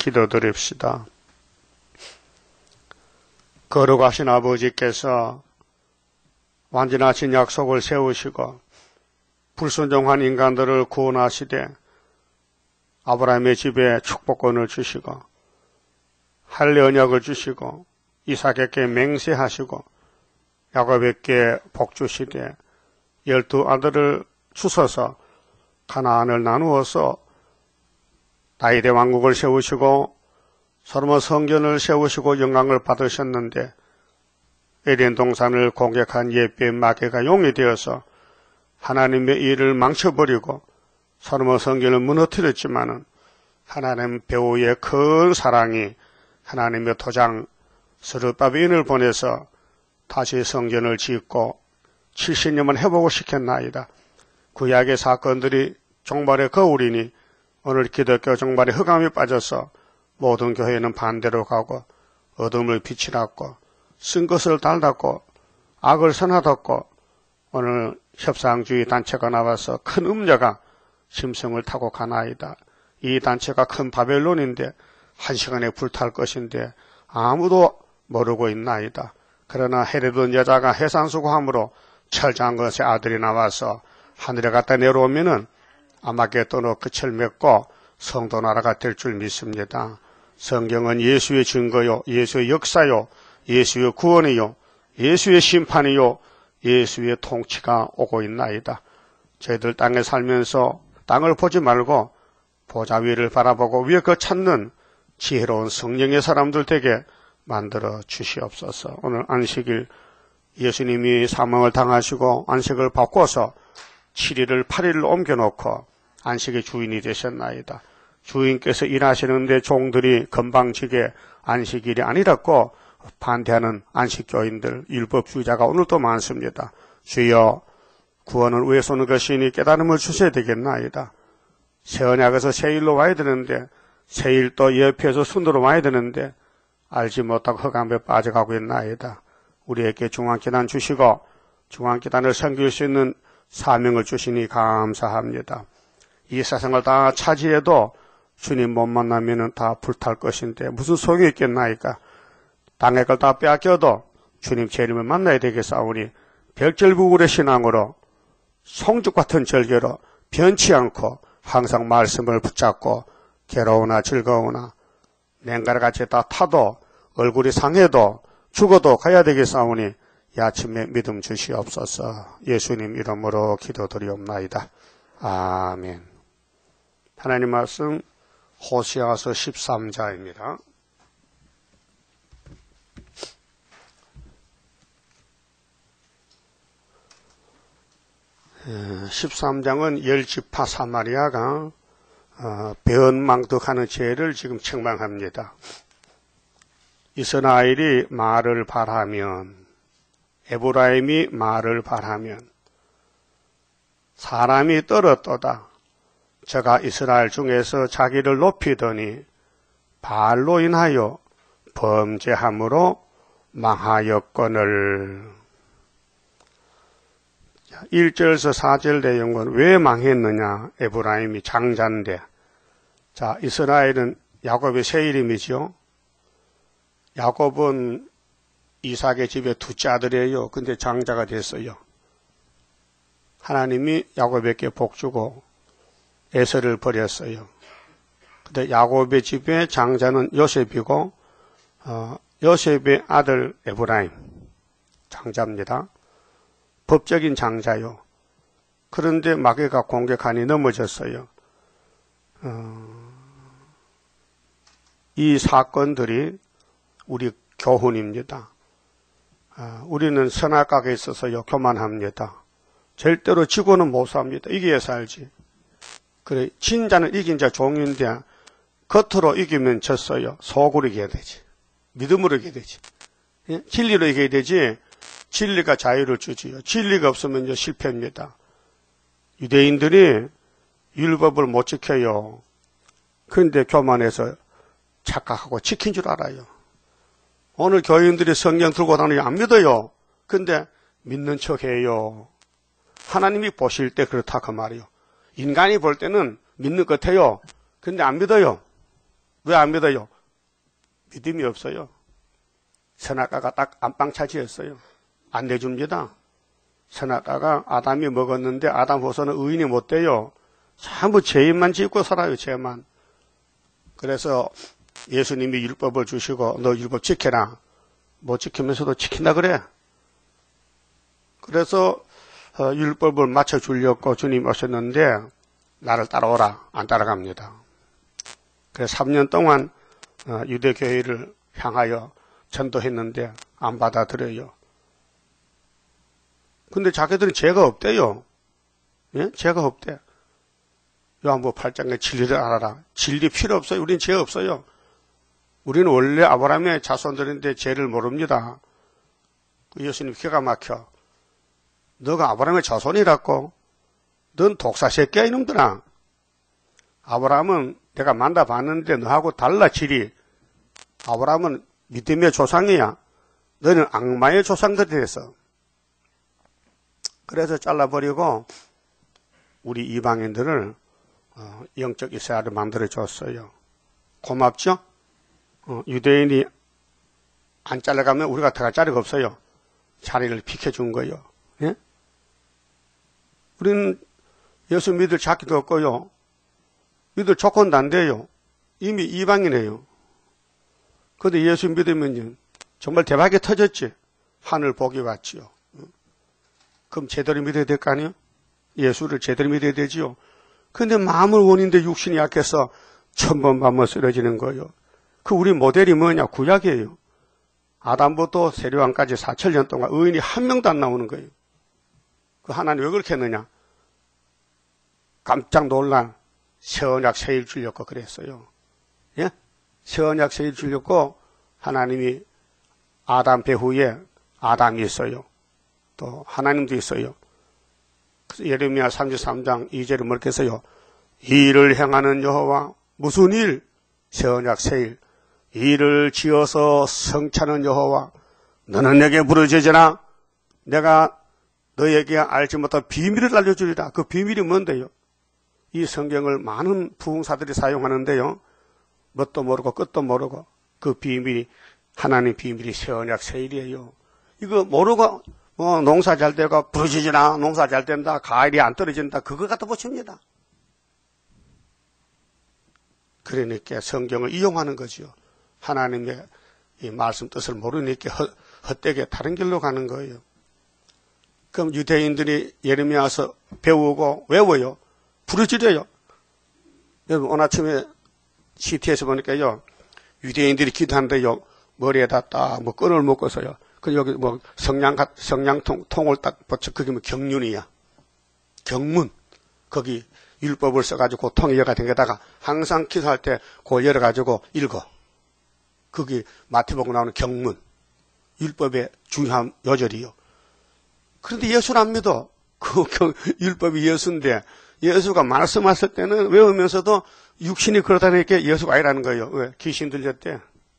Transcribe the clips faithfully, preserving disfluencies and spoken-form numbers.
기도드립시다. 거룩하신 아버지께서 완전하신 약속을 세우시고 불순종한 인간들을 구원하시되 아브라함의 집에 축복권을 주시고 할례 언약을 주시고 이삭에게 맹세하시고 야곱에게 복 주시되 열두 아들을 주셔서 가나안을 나누어서 다윗의 왕국을 세우시고 솔로몬 성전을 세우시고 영광을 받으셨는데 에덴 동산을 공격한 옛뱀 마귀가 용이 되어서 하나님의 일을 망쳐버리고 솔로몬 성전을 무너뜨렸지만은 하나님 배후의 큰 사랑이 하나님의 도장 스룹바벨을 보내서 다시 성전을 짓고 칠십 년만 회복을 시켰나이다. 구약의 사건들이 종말의 거울이니 오늘 기독교 종말의 흑암이 빠져서 모든 교회는 반대로 가고 어둠을 빛이랐고 쓴 것을 달닫고 악을 선하닫고 오늘 협상주의 단체가 나와서 큰 음녀가 심성을 타고 가나이다. 이 단체가 큰 바벨론인데 한 시간에 불탈 것인데 아무도 모르고 있나이다. 그러나 헤롯은 여자가 해산수고함으로 철저한 것의 아들이 나와서 하늘에 갖다 내려오면은 아마겟돈으로 끝을 맺고 성도 나라가 될 줄 믿습니다. 성경은 예수의 증거요, 예수의 역사요, 예수의 구원이요, 예수의 심판이요, 예수의 통치가 오고 있나이다. 저희들 땅에 살면서 땅을 보지 말고 보좌 위를 바라보고 위에 그 찾는 지혜로운 성령의 사람들 되게 만들어 주시옵소서. 오늘 안식일 예수님이 사망을 당하시고 안식을 바꿔서 칠 일을 팔 일로 옮겨놓고 안식의 주인이 되셨나이다. 주인께서 일하시는데 종들이 건방지게 안식일이 아니라고 반대하는 안식교인들, 율법주의자가 오늘도 많습니다. 주여, 구원은 위에서 오는 것이니 깨달음을 주셔야 되겠나이다. 새 언약에서 새 일로 와야 되는데 새 일도 옆에서 순으로 와야 되는데 알지 못하고 흑암에 빠져가고 있나이다. 우리에게 중앙기단 주시고 중앙기단을 섬길 수 있는 사명을 주시니 감사합니다. 이 세상을 다 차지해도 주님 못 만나면 다 불탈 것인데 무슨 소용이 있겠나이까. 땅의 걸 다 빼앗겨도 주님 재림을 만나야 되겠사오니 백절부굴의 신앙으로 송죽 같은 절개로 변치 않고 항상 말씀을 붙잡고 괴로우나 즐거우나 냉가리같이 다 타도 얼굴이 상해도 죽어도 가야 되겠사오니 이 아침에 믿음 주시옵소서. 예수님 이름으로 기도드리옵나이다. 아멘. 하나님 말씀 호세아서 십삼 장입니다. 십삼 장은 열 지파 사마리아가 어, 배은망덕하는 죄를 지금 책망합니다. 이스라엘이 말을 바라면, 에브라임이 말을 바라면 사람이 떨어떠다. 저가 이스라엘 중에서 자기를 높이더니 바알로 인하여 범죄함으로 망하였거늘. 일 절에서 사 절 내용은 왜 망했느냐. 에브라임이 장자인데, 자, 이스라엘은 야곱의 새 이름이죠. 야곱은 이삭의 집에 둘째 아들이에요. 근데 장자가 됐어요. 하나님이 야곱에게 복 주고 에서를 버렸어요. 근데 야곱의 집에 장자는 요셉이고 어, 요셉의 아들 에브라임 장자입니다. 법적인 장자요. 그런데 마귀가 공격하니 넘어졌어요. 어, 이 사건들이 우리 교훈입니다. 어, 우리는 선악각에 있어서요 교만합니다. 절대로 지고는 못 삽니다. 이겨야 살지. 그래, 진자는 이긴 자 종인데 겉으로 이기면 졌어요. 속으로 이겨야 되지. 믿음으로 이겨야 되지. 예? 진리로 이겨야 되지. 진리가 자유를 주지요. 진리가 없으면 실패입니다. 유대인들이 율법을 못 지켜요. 그런데 교만해서 착각하고 지킨 줄 알아요. 오늘 교인들이 성경 들고 다니면 안 믿어요. 근데 믿는 척해요. 하나님이 보실 때 그렇다 그 말이요. 인간이 볼 때는 믿는 것 같아요. 근데 안 믿어요. 왜 안 믿어요? 믿음이 없어요. 선악과가 딱 안방 차지였어요. 안 내줍니다. 선악과가 아담이 먹었는데 아담 후손은 의인이 못 돼요. 전부 죄인만 짓고 살아요. 죄만. 그래서 예수님이 율법을 주시고 너 율법 지켜라. 못 지키면서도 지킨다 그래. 그래서 율법을 맞춰주려고 주님 오셨는데 나를 따라오라. 안 따라갑니다. 그래서 삼 년 동안 유대교회를 향하여 전도했는데 안 받아들여요. 근데 자기들은 죄가 없대요. 예? 죄가 없대. 요한복음 팔 장에 진리를 알아라. 진리 필요 없어요. 우리는 죄 없어요. 우리는 원래 아브라함의 자손들인데 죄를 모릅니다. 예수님 기가 막혀. 너가 아브라함의 자손이라고? 넌 독사 새끼야 이놈들아. 아브라함은 내가 만나봤는데 너하고 달라 질이. 아브라함은 믿음의 조상이야. 너는 악마의 조상들이 됐어. 그래서 잘라버리고 우리 이방인들을 어, 영적 이스라엘을 만들어줬어요. 고맙죠? 어, 유대인이 안 잘라가면 우리가 들어갈 자리가 없어요. 자리를 비켜준 거예요. 예? 우리는 예수 믿을 자기도 없고요. 믿을 조건도 안 돼요. 이미 이방이네요. 그런데 예수 믿으면 정말 대박이 터졌지. 하늘 복이 왔지요. 그럼 제대로 믿어야 될 거 아니에요? 예수를 제대로 믿어야 되지요. 그런데 마음을 원인데 육신이 약해서 천번만번 쓰러지는 거예요. 그 우리 모델이 뭐냐? 구약이에요. 아담부터 세례왕까지 사천 년 동안 의인이 한 명도 안 나오는 거예요. 그 하나님 왜 그렇게 했느냐? 깜짝 놀란 세언약 세일 주려고 그랬어요. 예? 세언약 세일 주려고 하나님이 아담 배후에 아담이 있어요. 또 하나님도 있어요. 그래서 예레미야 삼십삼 장 이 절에 뭐렇게 했어요? 이 일을 행하는 여호와 무슨 일? 세언약 세일. 이를 지어서 성찬하는 여호와 너는 내게 부르짖으나 내가 너에게 알지 못한 비밀을 알려주리라. 그 비밀이 뭔데요? 이 성경을 많은 부흥사들이 사용하는데요. 뭣도 모르고 끝도 모르고 그 비밀이 하나님 비밀이 세언약 세일이에요. 이거 모르고 뭐 농사 잘 되고 부르짖으나 농사 잘 된다. 가을이 안 떨어진다. 그거 갖다 보십니다. 그러니까 성경을 이용하는 거죠. 하나님의 이 말씀 뜻을 모르니까 헛, 헛되게 다른 길로 가는 거예요. 그럼 유대인들이 예레미야서 배우고 외워요. 부르짖어요. 여러분 오늘 아침에 씨티에서 보니까요. 유대인들이 기도하는데요. 머리에다 딱 뭐 끈을 묶어서요. 그 여기 뭐 성냥 성냥통 통을 딱 붙여 그게 뭐 경륜이야. 경문. 거기 율법을 써가지고 통이 여가 댕겨다가 항상 기도할 때 그걸 열어가지고 읽어. 그게 마태복음 나오는 경문. 율법의 중요한 요절이요. 그런데 예수를 안 믿어. 그 경, 율법이 예수인데 예수가 말씀하실 때는 외우면서도 육신이 그러다니까 예수가 아니라는 거예요. 왜? 귀신 들렸대.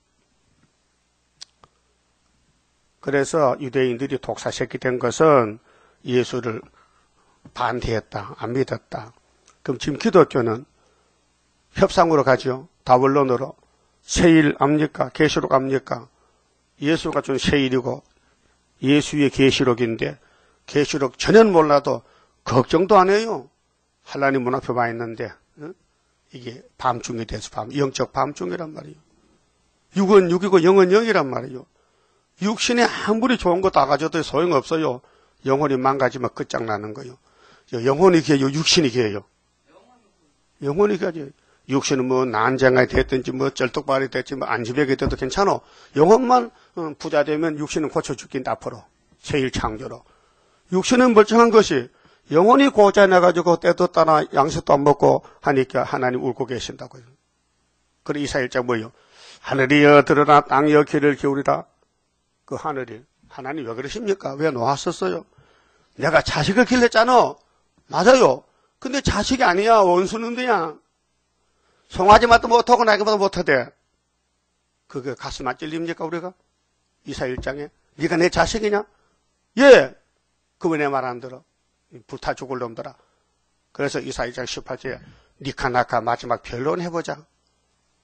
그래서 유대인들이 독사새끼 된 것은 예수를 반대했다. 안 믿었다. 그럼 지금 기독교는 협상으로 가죠. 다원론으로. 세일 압니까? 계시록 압니까? 예수가 준 세일이고 예수의 계시록인데 계시록 전혀 몰라도 걱정도 안 해요. 하나님 문 앞에 와 있는데 어? 이게 밤중이 돼서 밤, 영적 밤중이란 말이에요. 육은 육이고 영은 영이란 말이에요. 육신이 아무리 좋은 거 다 가져도 소용없어요. 영혼이 망가지면 끝장나는 거예요. 영혼이 귀해요? 육신이 귀해요? 영혼이 귀하죠. 육신은 뭐 난장이 됐든지 뭐 쩔뚝발이 됐든지 뭐 안지벽이 돼도 괜찮아. 영혼만 부자 되면 육신은 고쳐 죽긴다 앞으로. 세일 창조로. 육신은 멀쩡한 것이 영혼이 고자내가지고 때도 따나 양식도 안 먹고 하니까 하나님 울고 계신다고요. 그래 이사야 일 장 뭐예요? 하늘이여 들으나 땅이여 귀를 기울이라. 그 하늘이 하나님 왜 그러십니까? 왜 놓았었어요? 내가 자식을 길렀잖아. 맞아요. 근데 자식이 아니야. 원수는데야. 송아지 맛도 못하고 나에게보다 못하대. 그게 가슴 안 찔립니까 우리가? 이사야 일 장에 네가 내 자식이냐? 예. 그왜 내 말 안 들어? 불타 죽을 놈들아. 그래서 이사야 일 장 십팔 절에 니카나카 마지막 변론해보자.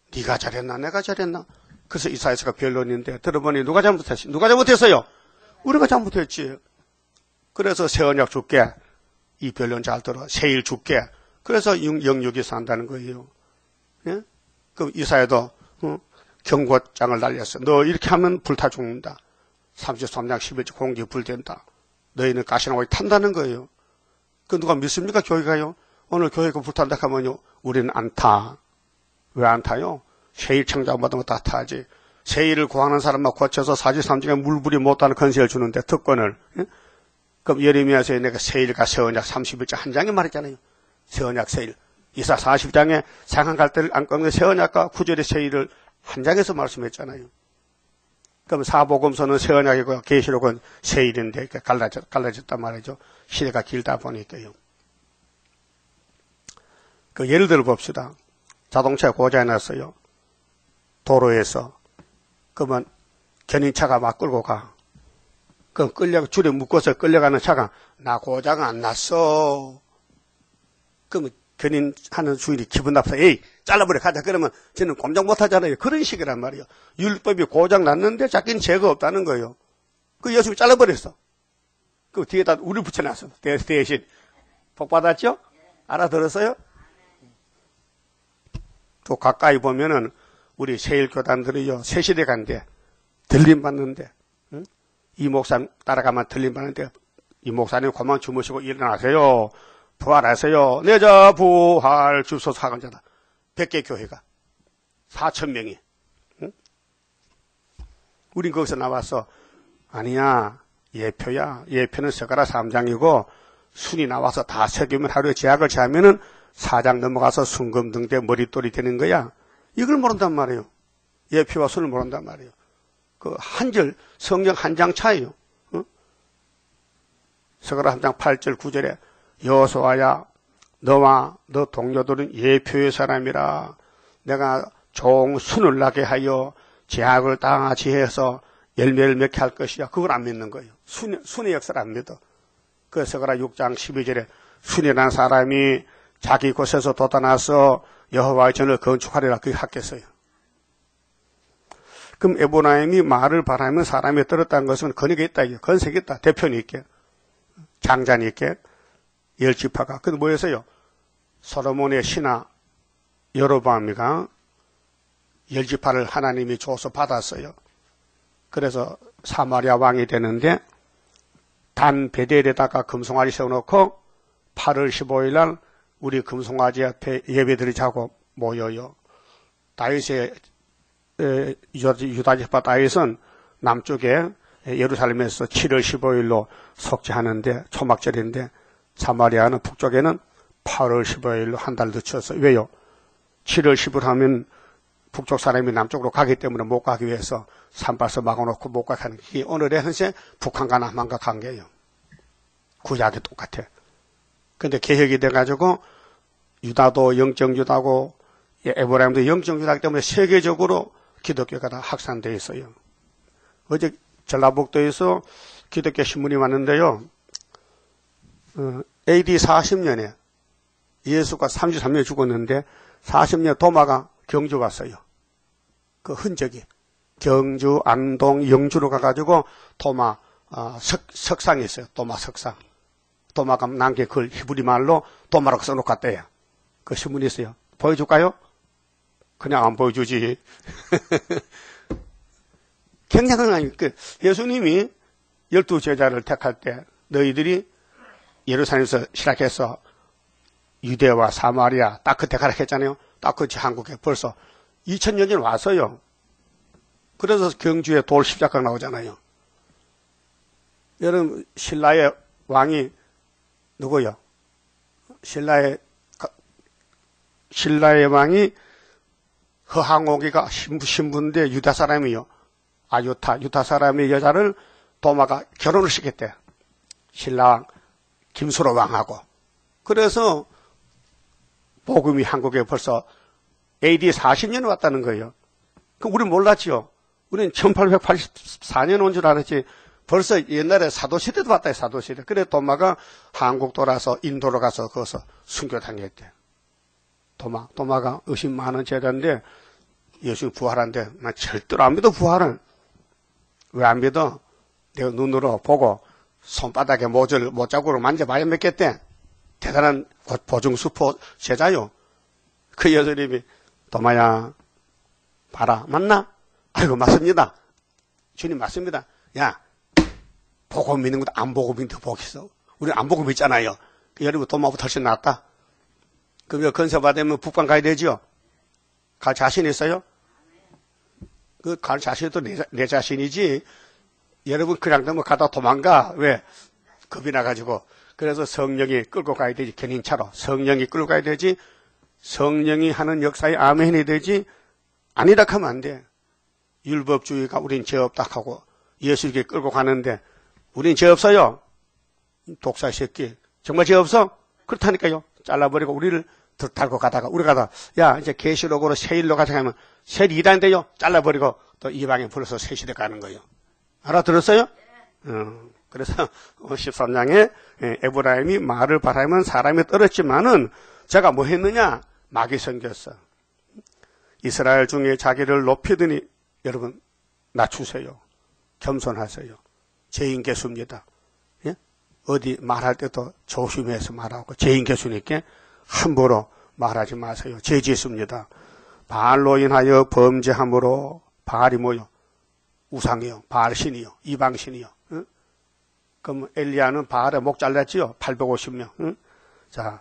네가 잘했나 내가 잘했나. 그래서 이사야서가 변론인데 들어보니 누가 잘못했지? 누가 잘못했어요? 우리가 잘못했지. 그래서 새 언약 줄게. 이 변론 잘 들어. 새일 줄게. 그래서 영육이 산다는 거예요. 예? 그럼 이사야도 어? 경고장을 날렸어. 너 이렇게 하면 불타 죽는다. 삼십삼 장 십일 절 공기 불된다. 너희는 가시나무에 탄다는 거예요. 그 누가 믿습니까? 교회가요? 오늘 교회가 불탄다 하면요. 우리는 안 타. 왜 안 타요? 세일 청장받은 거 다 타지. 세일을 구하는 사람만 고쳐서 사십삼 장에 물불이 못하는 건세를 주는데 특권을. 예? 그럼 예레미야서에 내가 세일과 새언약 삼십일 장 한 장에 말했잖아요. 새언약 세일. 이사 사십 장에 상한 갈대를 안 꺾는 새언약과 구절의 세일을 한 장에서 말씀했잖아요. 그럼 사복음서는 새언약이고 계시록은 세일인데 이렇게 갈라졌, 갈라졌단 말이죠. 시대가 길다 보니까요. 그 예를 들어 봅시다. 자동차 고장이 났어요. 도로에서. 그러면 견인차가 막 끌고 가. 그럼 끌려, 줄에 묶어서 끌려가는 차가 나 고장 안 났어. 그러면 견인하는 주인이 기분 나빠서 에이 잘라버려 가자. 그러면 쟤는 꼼짝 못하잖아요. 그런 식이란 말이에요. 율법이 고장 났는데 자기는 죄가 없다는 거예요. 그 예수님이 잘라버렸어. 그 뒤에다 우리 붙여놨어. 대신 복 받았죠? 알아들었어요? 또 가까이 보면은 우리 세일교단들이요 새시대 간대 들림 받는데 응? 이 목사님 따라가면 들림 받는데 이 목사님 그만 주무시고 일어나세요. 부활하세요. 내자 부활 주소서 하간자다. 백 개 교회가 사천 명이. 응? 우린 거기서 나와서 아니야 예표야. 예표는 서가라 삼 장이고 순이 나와서 다 새기면 하루에 제약을 제하면은 사 장 넘어가서 순금등대 머릿돌이 되는 거야. 이걸 모른단 말이에요. 예표와 순을 모른단 말이에요. 그 한 절 성경 한 장 차이요. 응? 서가라 삼 장 팔 절 구 절에 여호수아야 너와 너 동료들은 예표의 사람이라 내가 종 순을 나게 하여 제약을 당하지 해서 열매를 맺게 할 것이야. 그걸 안 믿는 거예요. 순, 순의 역사를 안 믿어. 그 서가라 육 장 십이 절에 순이라는 사람이 자기 곳에서 돋아나서 여호와의 전을 건축하리라 그게 하겠어요. 그럼 에브라임이 말을 바라면 사람이 들었다는 것은 권위가 있다. 건색이 있다. 대표는 있게. 장자니 있게. 열 지파가. 근데 뭐였어요? 솔로몬의 신하 여로보암이가 열 지파를 하나님이 줘서 받았어요. 그래서 사마리아 왕이 되는데 단 베델에다가 금송아지 세워놓고 팔월 십오일 날 우리 금송아지 앞에 예배드리자고 모여요. 다윗의 유다 지파 다윗은 남쪽에 예루살렘에서 칠월 십오일로 속죄하는데 초막절인데 사마리아는 북쪽에는 팔월 십오일로 한 달 늦춰서. 왜요? 칠월 십오일 하면 북쪽 사람이 남쪽으로 가기 때문에 못 가기 위해서 산바서 막아놓고 못 가게 하는 게 오늘의 현재 북한과 남한과 관계예요. 구약이 똑같아. 근데 개혁이 돼가지고 유다도 영적 유다고 에브라임도 영적 유다이기 때문에 세계적으로 기독교가 다 확산되어 있어요. 어제 전라북도에서 기독교 신문이 왔는데요. 어, 에이디 사십 년에 예수가 삼십삼 년에 죽었는데 사십 년 도마가 경주 갔어요. 그 흔적이. 경주, 안동, 영주로 가가지고 도마 어, 석, 석상이 있어요. 도마 석상. 도마가 남게 그걸 히브리 말로 도마라고 써놓고 갔대요. 그 신문이 있어요. 보여줄까요? 그냥 안 보여주지. 굉장한, 그, 예수님이 열두 제자를 택할 때 너희들이 예루살렘에서 시작해서 유대와 사마리아 딱 그때 가라 했잖아요. 딱 그치 한국에 벌써 이천 년 전에 왔어요. 그래서 경주에 돌 십자가 나오잖아요. 여러분, 신라의 왕이 누구요? 신라의, 신라의 왕이 허항오기가 신부, 신부인데 유다 사람이요. 아, 유타, 유타 사람의 여자를 도마가 결혼을 시켰대. 신라 김수로 왕하고. 그래서 복음이 한국에 벌써 에이디 사십 년에 왔다는 거예요. 그 우리 몰랐죠. 우리는 천팔백팔십사 년 온 줄 알았지. 벌써 옛날에 사도시대도 왔다, 사도시대. 그래 도마가 한국 돌아서 인도로 가서 거기서 순교당했대. 도마, 도마가 의심 많은 제자인데 예수 부활한데 난 절대로 안 믿어 부활은. 왜 안 믿어? 내가 눈으로 보고 손바닥에 모절 못자국으로 만져봐야 믿겠대. 대단한 보증수포 제자요. 그 예수님이 도마야 봐라 맞나? 아이고 맞습니다. 주님 맞습니다. 야 보고 믿는 것도 안 보고 믿는 더 복이 있어. 우리는 안 보고 믿잖아요. 여러분 도마보다 훨씬 낫다. 그럼 건설 받으면 북방 가야 되죠? 갈 자신 있어요? 그 갈 자신도 내, 내 자신이지. 여러분 그냥 너무 가다 도망가. 왜? 겁이 나가지고. 그래서 성령이 끌고 가야 되지. 견인차로. 성령이 끌고 가야 되지. 성령이 하는 역사에 아멘이 되지. 아니다 하면 안 돼. 율법주의가 우린 죄 없다 하고 예수에게 끌고 가는데 우린 죄 없어요. 독사 새끼. 정말 죄 없어? 그렇다니까요. 잘라버리고 우리를 달고 가다가 우리가 다 야 이제 계시록으로 세일로 가자 하면 세일 이단인데요. 잘라버리고 또 이방에 불러서 세실에 가는 거예요. 알아들었어요? 어, 그래서 십삼 장에 에브라임이 말을 바라면 사람이 떨었지만은 제가 뭐 했느냐? 막이 생겼어. 이스라엘 중에 자기를 높이더니 여러분 낮추세요. 겸손하세요. 죄인개수입니다. 예? 어디 말할 때도 조심해서 말하고 죄인개수니까 함부로 말하지 마세요. 죄지습니다. 바알로 인하여 범죄함으로 바알이 뭐요? 우상이요. 바알신이요. 이방신이요. 응? 그럼 엘리야는 바알의 목 잘랐지요. 팔백오십 명. 응? 자,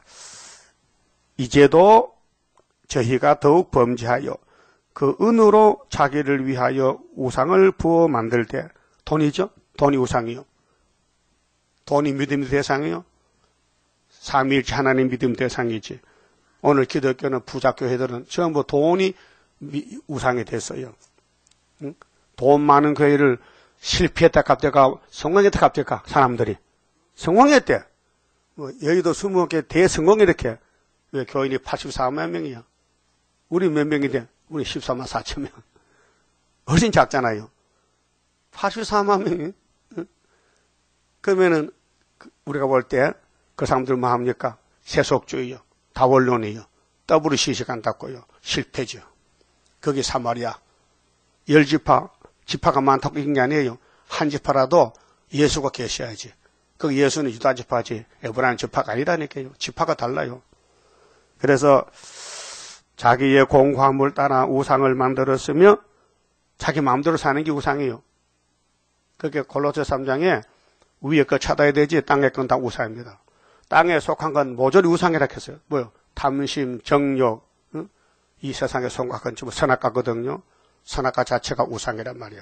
이제도 저희가 더욱 범죄하여 그 은으로 자기를 위하여 우상을 부어 만들 때 돈이죠. 돈이 우상이요. 돈이 믿음의 대상이요. 삼위일체 하나님 믿음 대상이지. 오늘 기독교는 부자교회들은 전부 돈이 우상이 됐어요. 응? 돈 많은 교회를 실패했다 갑자가 성공했다 갑자가 사람들이 성공했대. 뭐 여의도 스무 개 대성공 이렇게. 왜 교인이 팔십사만 명이야. 우리 몇 명인데 우리 십사만 사천 명. 훨씬 작잖아요. 팔십사만 명이. 응? 그러면은 우리가 볼 때 그 사람들 뭐 합니까? 세속주의요. 다원론이요. 더블유 시식 한다고요. 실패죠. 거기 사마리아. 열 지파, 지파가 많다고 이긴 게 아니에요. 한 지파라도 예수가 계셔야지. 그 예수는 유다 지파지. 에브라임 지파가 아니라니까요. 지파가 달라요. 그래서 자기의 공화물 따라 우상을 만들었으며 자기 마음대로 사는 게 우상이에요. 그게 골로새 삼 장에 위에 거 찾아야 되지 땅에 건 다 우상입니다. 땅에 속한 건 모조리 우상이라 했어요. 뭐요? 탐심, 정욕, 응? 이 세상의 송각은 전부 선악과거든요. 선악과 자체가 우상이란 말이에요.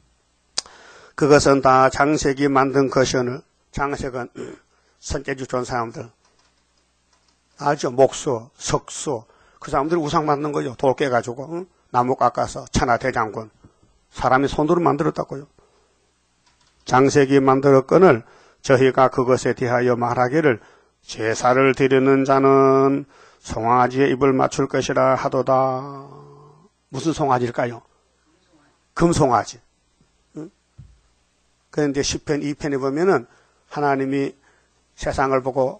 그것은 다 장색이 만든 것이오늘 장색은 선재주 좋은 사람들 알죠? 목수, 석수 그 사람들이 우상 만든 거죠. 돌 깨가지고 응? 나무 깎아서 천하 대장군 사람이 손으로 만들었다고요. 장색이 만들었거늘 저희가 그것에 대하여 말하기를 제사를 드리는 자는 송아지에 입을 맞출 것이라 하도다. 무슨 송아지일까요? 금송아지. 응? 그런데 십 편 이 편에 보면은 하나님이 세상을 보고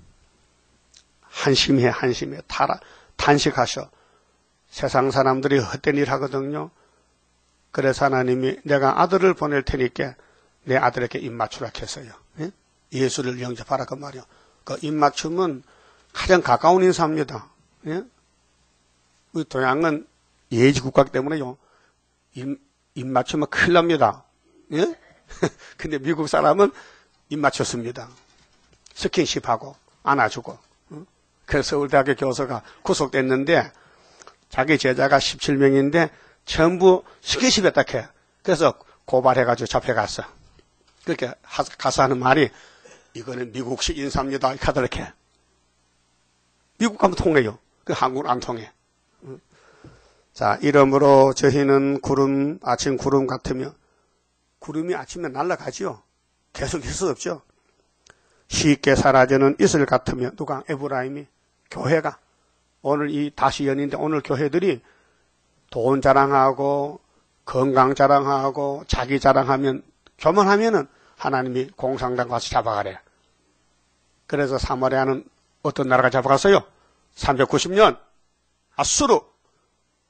한심해 한심해 타라, 탄식하셔. 세상 사람들이 헛된 일 하거든요. 그래서 하나님이 내가 아들을 보낼 테니까 내 아들에게 입 맞추라 했어요. 예? 예수를 영접하라 그 말이요. 그 입 맞춤은 가장 가까운 인사입니다. 예? 우리 동양은 예지국가 때문에요. 입, 입 맞추면 큰일 납니다. 예? 근데 미국 사람은 입 맞췄습니다. 스킨십하고 안아주고. 어? 그래서 서울대학교 교수가 구속됐는데 자기 제자가 십칠 명인데 전부 스킨십 했다 해. 그래서 고발해가지고 잡혀갔어. 그렇게 가서 하는 말이 이거는 미국식 인사입니다. 이렇게 하더라고. 미국 가면 통해요. 그 한국은 안 통해. 자, 이러므로 저희는 구름, 아침 구름 같으며 구름이 아침에 날아가지요. 계속 있을 수 없죠. 쉽게 사라지는 이슬 같으며 누가? 에브라임이 교회가 오늘 이 다시 연인데 오늘 교회들이 돈 자랑하고 건강 자랑하고 자기 자랑하면 교만하면은 하나님이 공산당 가서 잡아가래. 그래서 사마리아는 어떤 나라가 잡아갔어요? 삼백구십 년 아수르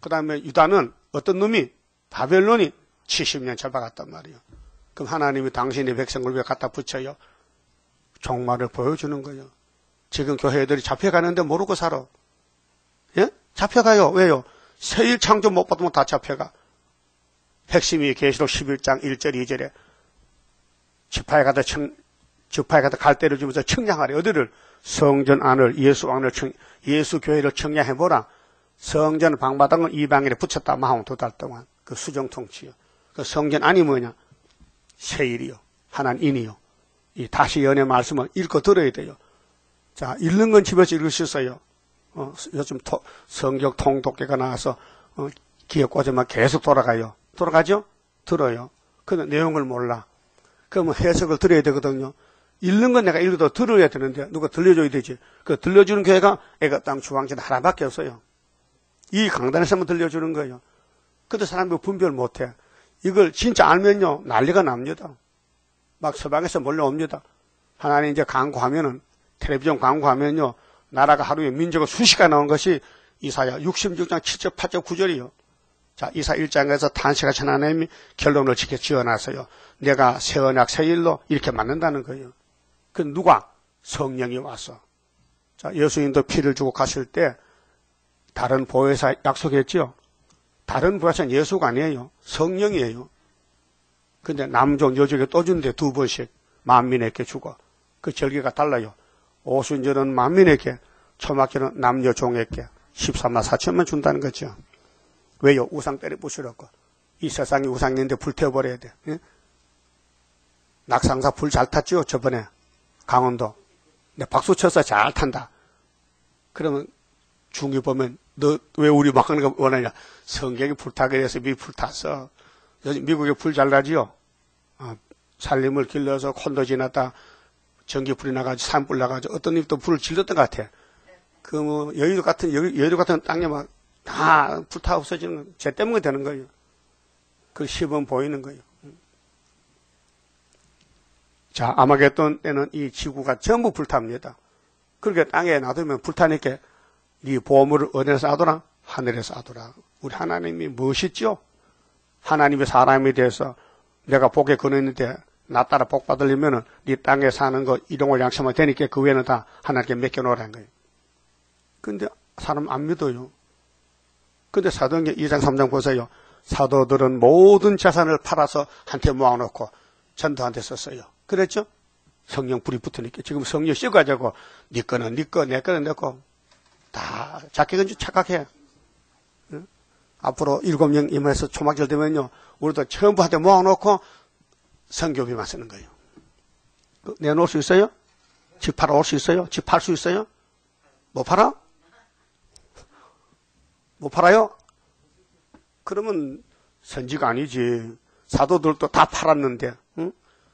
그 다음에 유다는 어떤 놈이 바벨론이 칠십 년 잡아갔단 말이에요. 그럼 하나님이 당신의 백성을 왜 갖다 붙여요? 종말을 보여주는 거예요. 지금 교회들이 잡혀가는데 모르고 살아. 예? 잡혀가요. 왜요? 세일 창조 못 받으면 다 잡혀가. 핵심이 계시록 십일 장 일 절 이 절에 지파에 가다 청, 지파에 가다 갈대를 주면서 청량하래. 어디를? 성전 안을, 예수 안을 청, 예수 교회를 청량해보라. 성전 방바닥은 이방인에 붙였다. 마흔 두 달 동안. 그 수정통치요. 그 성전 안이 뭐냐? 세일이요. 하나님이요. 이 다시 연의 말씀을 읽고 들어야 돼요. 자, 읽는 건 집에서 읽을 수 있어요. 어, 요즘 토, 성경 통독계가 나와서, 어, 기억 꽂으면 계속 돌아가요. 돌아가죠? 들어요. 근데 내용을 몰라. 그러면 해석을 들어야 되거든요. 읽는 건 내가 읽어도 들어야 되는데, 누가 들려줘야 되지. 그 들려주는 교회가 애가 땅 주황진 하나밖에 없어요. 이 강단에서만 들려주는 거예요. 근데 사람들이 분별 못 해. 이걸 진짜 알면요, 난리가 납니다. 막 서방에서 몰려옵니다. 하나님 이제 광고하면은, 텔레비전 광고하면요, 나라가 하루에 민족을 수시가 나온 것이 이사야 육십육 장 칠 절 팔 절 구 절이요. 자, 이사 일 장에서 탄식하신 하나님이 결론을 지켜 지어놨어요. 내가 새 언약 새 일로 이렇게 만든다는 거예요. 그 누가? 성령이 와서. 자, 예수님도 피를 주고 가실 때 다른 보혜사 약속했죠. 다른 보혜사는 예수가 아니에요. 성령이에요. 근데 남족 여족에 또 준대 두 번씩 만민에게 주고. 그 절기가 달라요. 오순절은 만민에게, 초막절은 남녀 종에게 십삼만 사천만 준다는 거죠. 왜요? 우상 때려 부수려고. 이 세상이 우상인데 불태워버려야 돼. 예? 낙상사 불 잘 탔죠? 저번에 강원도. 근데 박수 쳐서 잘 탄다. 그러면 중이 보면 너 왜 우리 막 하는 거 원하냐? 성경이 불타게 해서 미 불탔어. 요즘 미국에 불 잘 나지요? 어, 살림을 길러서 콘도 지났다 전기 불이 나가지고 산불 나가지고 어떤 입도 불을 질렀던 것 같아. 그 뭐 여의도 같은 여의, 여의도 같은 땅에 막 다 불타 없어지는 건 쟤 때문에 되는 거예요. 그 시범 보이는 거예요. 자, 아마겟돈 때는 이 지구가 전부 불탑니다. 그렇게 땅에 놔두면 불타니까 네 보물을 어디에서 놔두라? 하늘에서 놔두라. 우리 하나님이 멋있죠? 하나님이 사람이 돼서 내가 복에 거느는데 나 따라 복 받으려면은 네 땅에 사는 거 이동을 양심하면 되니까 그 외에는 다 하나님께 맡겨놓으라는 거예요. 근데 사람 안 믿어요. 근데 사도행전 이 장 삼 장 보세요. 사도들은 모든 재산을 팔아서 한테 모아놓고 전도한테 썼어요. 그랬죠? 성령 불이 붙으니까 지금 성령 씌워가지고 네 거는 네 거, 내 거는 내 거 다 자기가 착각해. 응? 앞으로 일곱 명 임해서 초막절 되면요, 우리도 전부 한테 모아놓고 성교비만 쓰는 거예요. 내놓을 수 있어요? 집 팔아 올 수 있어요? 집 팔 수 있어요? 못 팔아? 못 팔아요? 그러면 선지가 아니지. 사도들도 다 팔았는데, 응?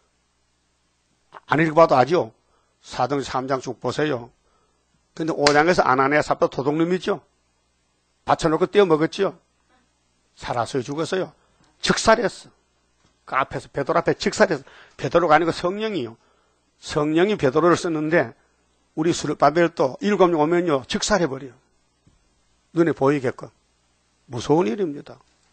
안 읽어봐도 아죠? 사도행전 삼 장 쭉 보세요. 근데 오 장에서 아나니아 삽다 도둑놈이죠? 받쳐놓고 떼어먹었죠? 살았어요? 죽었어요? 즉살했어. 그 앞에서, 베드로 앞에 즉살했어. 베드로가 아니고 성령이요. 성령이 베드로를 썼는데, 우리 수르바벨도 일곱 명 오면요, 즉살해버려요. 눈에 보이게끔. 무서운 일입니다.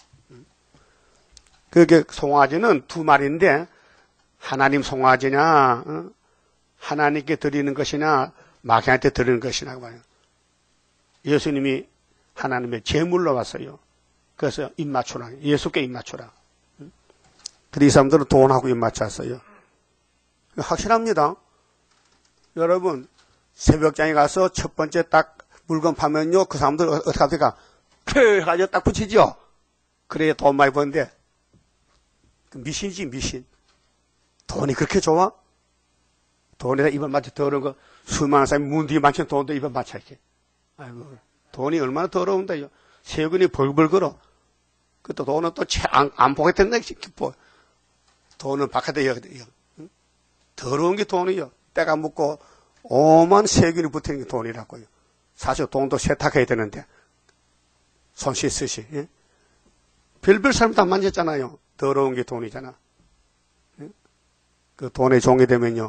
그게 송아지는 두 마리인데, 하나님 송아지냐, 어? 하나님께 드리는 것이나, 마귀한테 드리는 것이나 봐요. 예수님이 하나님의 제물로 왔어요. 그래서 입 맞추라. 예수께 입 맞추라. 그래서 이 사람들은 돈하고 입 맞췄어요. 확실합니다. 여러분, 새벽장에 가서 첫 번째 딱 물건 파면요, 그 사람들 어떻게 합니까? 크! 해가지고 딱 붙이죠? 그래야 돈 많이 버는데, 미신이지, 미신. 돈이 그렇게 좋아? 돈에다 입을 맞춰 더러운 거, 수많은 사람이 문 뒤에 맞춘 돈도 입을 맞춰, 이렇게. 아이고, 돈이 얼마나 더러운데요. 세균이 벌벌 걸어. 그 또 돈은 또 안, 안 보게 된다, 기뻐. 돈은 바깥에 여, 여. 더러운 게 돈이요. 때가 묻고, 오만 세균이 붙는 게 돈이라고요. 사실 돈도 세탁해야 되는데, 손 씻으시. 예? 별별 사람 다 만졌잖아요. 더러운 게 돈이잖아. 예? 그 돈의 종이 되면요.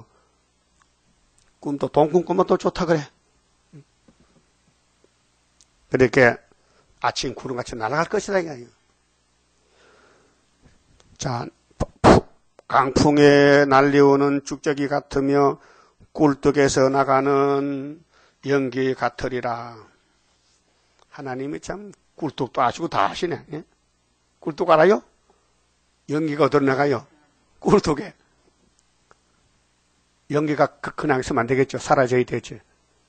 꿈도 돈 꿈꾸면 또 좋다 그래. 그렇게 아침 구름같이 날아갈 것이다. 이거예요. 자, 강풍에 날려오는 쭉저기 같으며 꿀떡에서 나가는 연기 같으리라. 하나님이 참 꿀떡도 아시고 다 아시네. 예? 꿀떡 알아요? 연기가 어디로 나가요? 꿀떡에. 연기가 그냥 있으면 안 되겠죠. 사라져야 되지.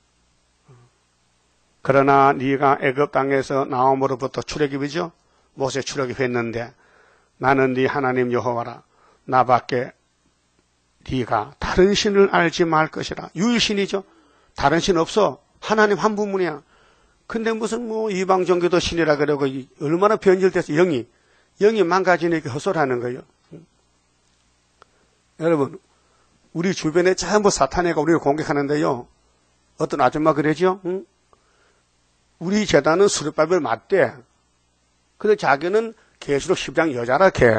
그러나 네가 애굽 땅에서 나옴으로부터 출애굽이죠. 모세 출애굽했는데 나는 네 하나님 여호와라. 나밖에 네가 다른 신을 알지 말 것이라. 유일신이죠. 다른 신 없어. 하나님 한 분뿐이야. 근데 무슨 뭐 이방 종교도 신이라 그러고 얼마나 변질돼서 영이 영이 망가지니까 헛소리하는 거예요. 여러분, 우리 주변에 전부 사탄애가 우리를 공격하는데요. 어떤 아줌마 그러죠? 응? 우리 재단은 수렵밥을 맞대. 근데 자기는 계시록 십 장 여자라 캐.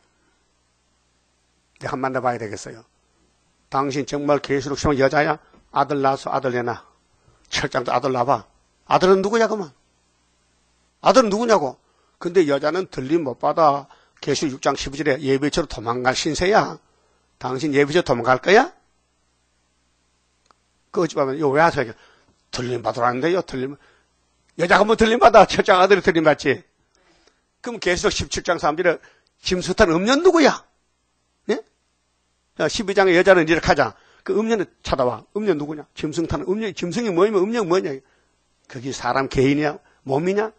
내가 한번 만나봐야 되겠어요. 당신 정말 계시록 십 장 여자야? 아들 낳아서 아들 내놔. 철장도 아들 낳아봐. 아들은 누구냐 그만. 아들은 누구냐고. 근데 여자는 들림 못 받아. 계시록 육 장 십이 절에 예비처럼 도망갈 신세야. 당신 예비처럼 도망갈 거야? 그 어찌보면 이거 왜 하세요? 들림 받으라는데요. 들림. 여자가 뭐 들림 받아. 철장 아들이 들림 받지. 그럼 계시록 십칠 장 삼 절에 짐승 타는 음녀는 누구야? 예? 십이 장의 여자는 이렇게 하자. 그 음녀는 찾아와. 음녀 누구냐? 짐승 타는 음녀. 짐승이 뭐냐면 음녀가 뭐냐? 그게 사람 개인이야? 몸이냐?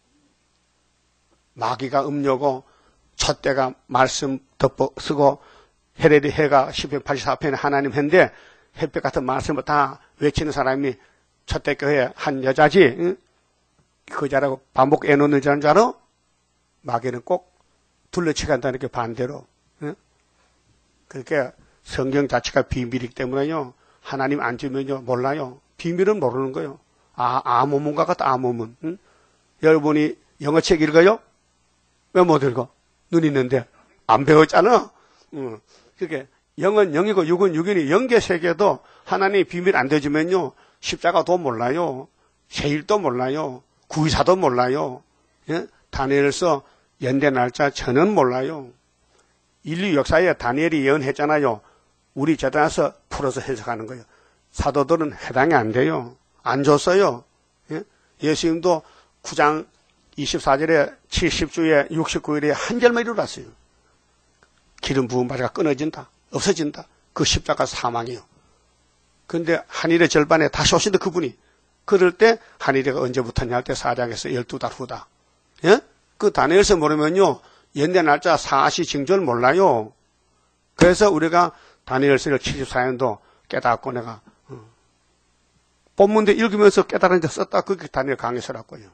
마귀가 음녀고 촛대가 말씀 덮어 쓰고 헤레리 해가 시편 팔십사 편에 하나님 했는데 햇볕 같은 말씀을 다 외치는 사람이 촛대교회 한 여자지. 응? 그 여자라고 반복 애놓는 여자인 줄 알아? 마귀는 꼭 둘러치게 한다는 게 반대로. 응? 그러니까 성경 자체가 비밀이기 때문에요. 하나님 안 주면요 몰라요. 비밀은 모르는 거예요. 아, 아모문과 같다, 아모문. 응? 여러분이 영어책 읽어요? 왜 못 읽어? 눈 있는데. 안 배웠잖아? 응. 그게 영은 영이고 육은 육이니 영계 세계도 하나님이 비밀 안 되주면요. 십자가도 몰라요. 세일도 몰라요. 구의사도 몰라요. 예? 다니엘서 연대 날짜 전혀 몰라요. 인류 역사에 다니엘이 예언했잖아요. 우리 재단에서 풀어서 해석하는 거예요. 사도들은 해당이 안 돼요. 안 줬어요. 예? 예수님도 구 장 이십사 절에 칠십 주에 육십구 일에 한 절만 이루었어요. 기름 부은 바리가 끊어진다. 없어진다. 그 십자가 사망이요. 근데 한일의 절반에 다시 오신다 그분이. 그럴 때 한일이가 언제부터냐 할 때 사 장에서 열두 달 후다. 예? 그 다니엘서 모르면요. 연대 날짜 사시 징조를 몰라요. 그래서 우리가 다니엘서를 칠십사 년도 깨닫고 내가 어. 본문도 읽으면서 깨달은 데 썼다. 그게 다니엘 강의서라고요.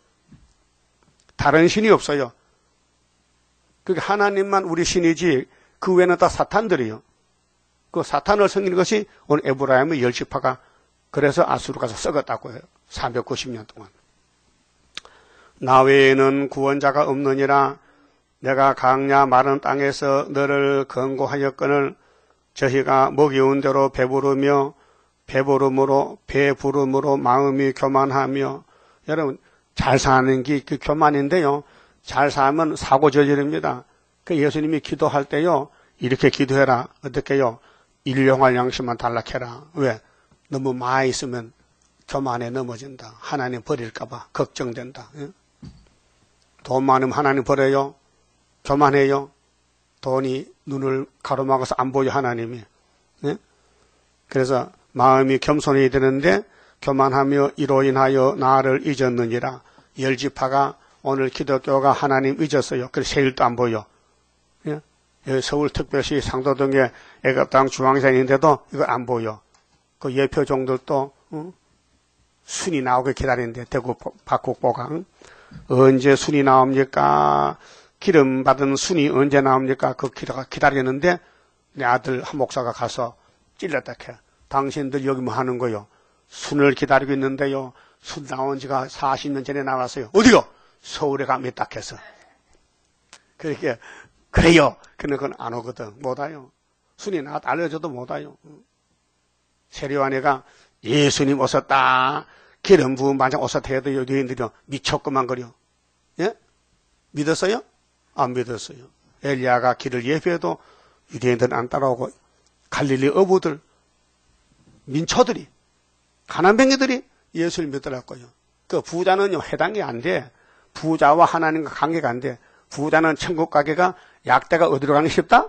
다른 신이 없어요. 그게 하나님만 우리 신이지 그 외에는 다 사탄들이요. 그 사탄을 섬기는 것이 오늘 에브라임의 열 지파가 그래서 아수르 가서 썩었다고 해요. 삼백구십 년 동안. 나 외에는 구원자가 없느니라. 내가 강야 마른 땅에서 너를 권고하였거늘 저희가 먹이운 대로 배부르며 배부름으로 배부름으로 마음이 교만하며. 여러분 잘 사는 게 그 교만인데요. 잘 살면 사고 저지릅니다. 그 예수님이 기도할 때요. 이렇게 기도해라. 어떻게요? 일용할 양식만 달라해라. 왜? 너무 많이 있으면 교만에 넘어진다. 하나님 버릴까봐 걱정된다. 예? 돈 많으면 하나님 버려요? 교만해요? 돈이 눈을 가로막아서 안 보여 하나님이. 예? 그래서 마음이 겸손해야 되는데 교만하며 이로 인하여 나를 잊었느니라. 열 지파가 오늘 기독교가 하나님 잊었어요. 그래서 세일도 안 보여. 예? 여기 서울특별시 상도동에 애굽땅 중앙산인데도 이거 안 보여. 그 예표종들도 어? 순이 나오게 기다리는데 대구 박국보가 응? 언제 순이 나옵니까? 기름 받은 순이 언제 나옵니까? 그 기다리는데 내 아들 한 목사가 가서 찔렀다 캐. 당신들 여기 뭐 하는 거요? 순을 기다리고 있는데요. 순 나온 지가 사십 년 전에 나왔어요. 어디요? 서울에 가면 딱 해서. 그렇게 그래요. 근데 그건 안 오거든. 못 와요. 순이 나 알려줘도 못 와요. 세례요한이가 예수님 오셨다. 기름 부은 반찬 오사태도 유대인들이 미쳤구만 거려. 예? 믿었어요? 안 믿었어요. 엘리야가 길을 예비해도 유대인들은 안 따라오고 갈릴리 어부들, 민초들이, 가난뱅이들이 예수를 믿더라고요. 그 부자는요 해당이 안 돼. 부자와 하나님과 관계가 안 돼. 부자는 천국 가게가 약대가 어디로 가기 쉽다?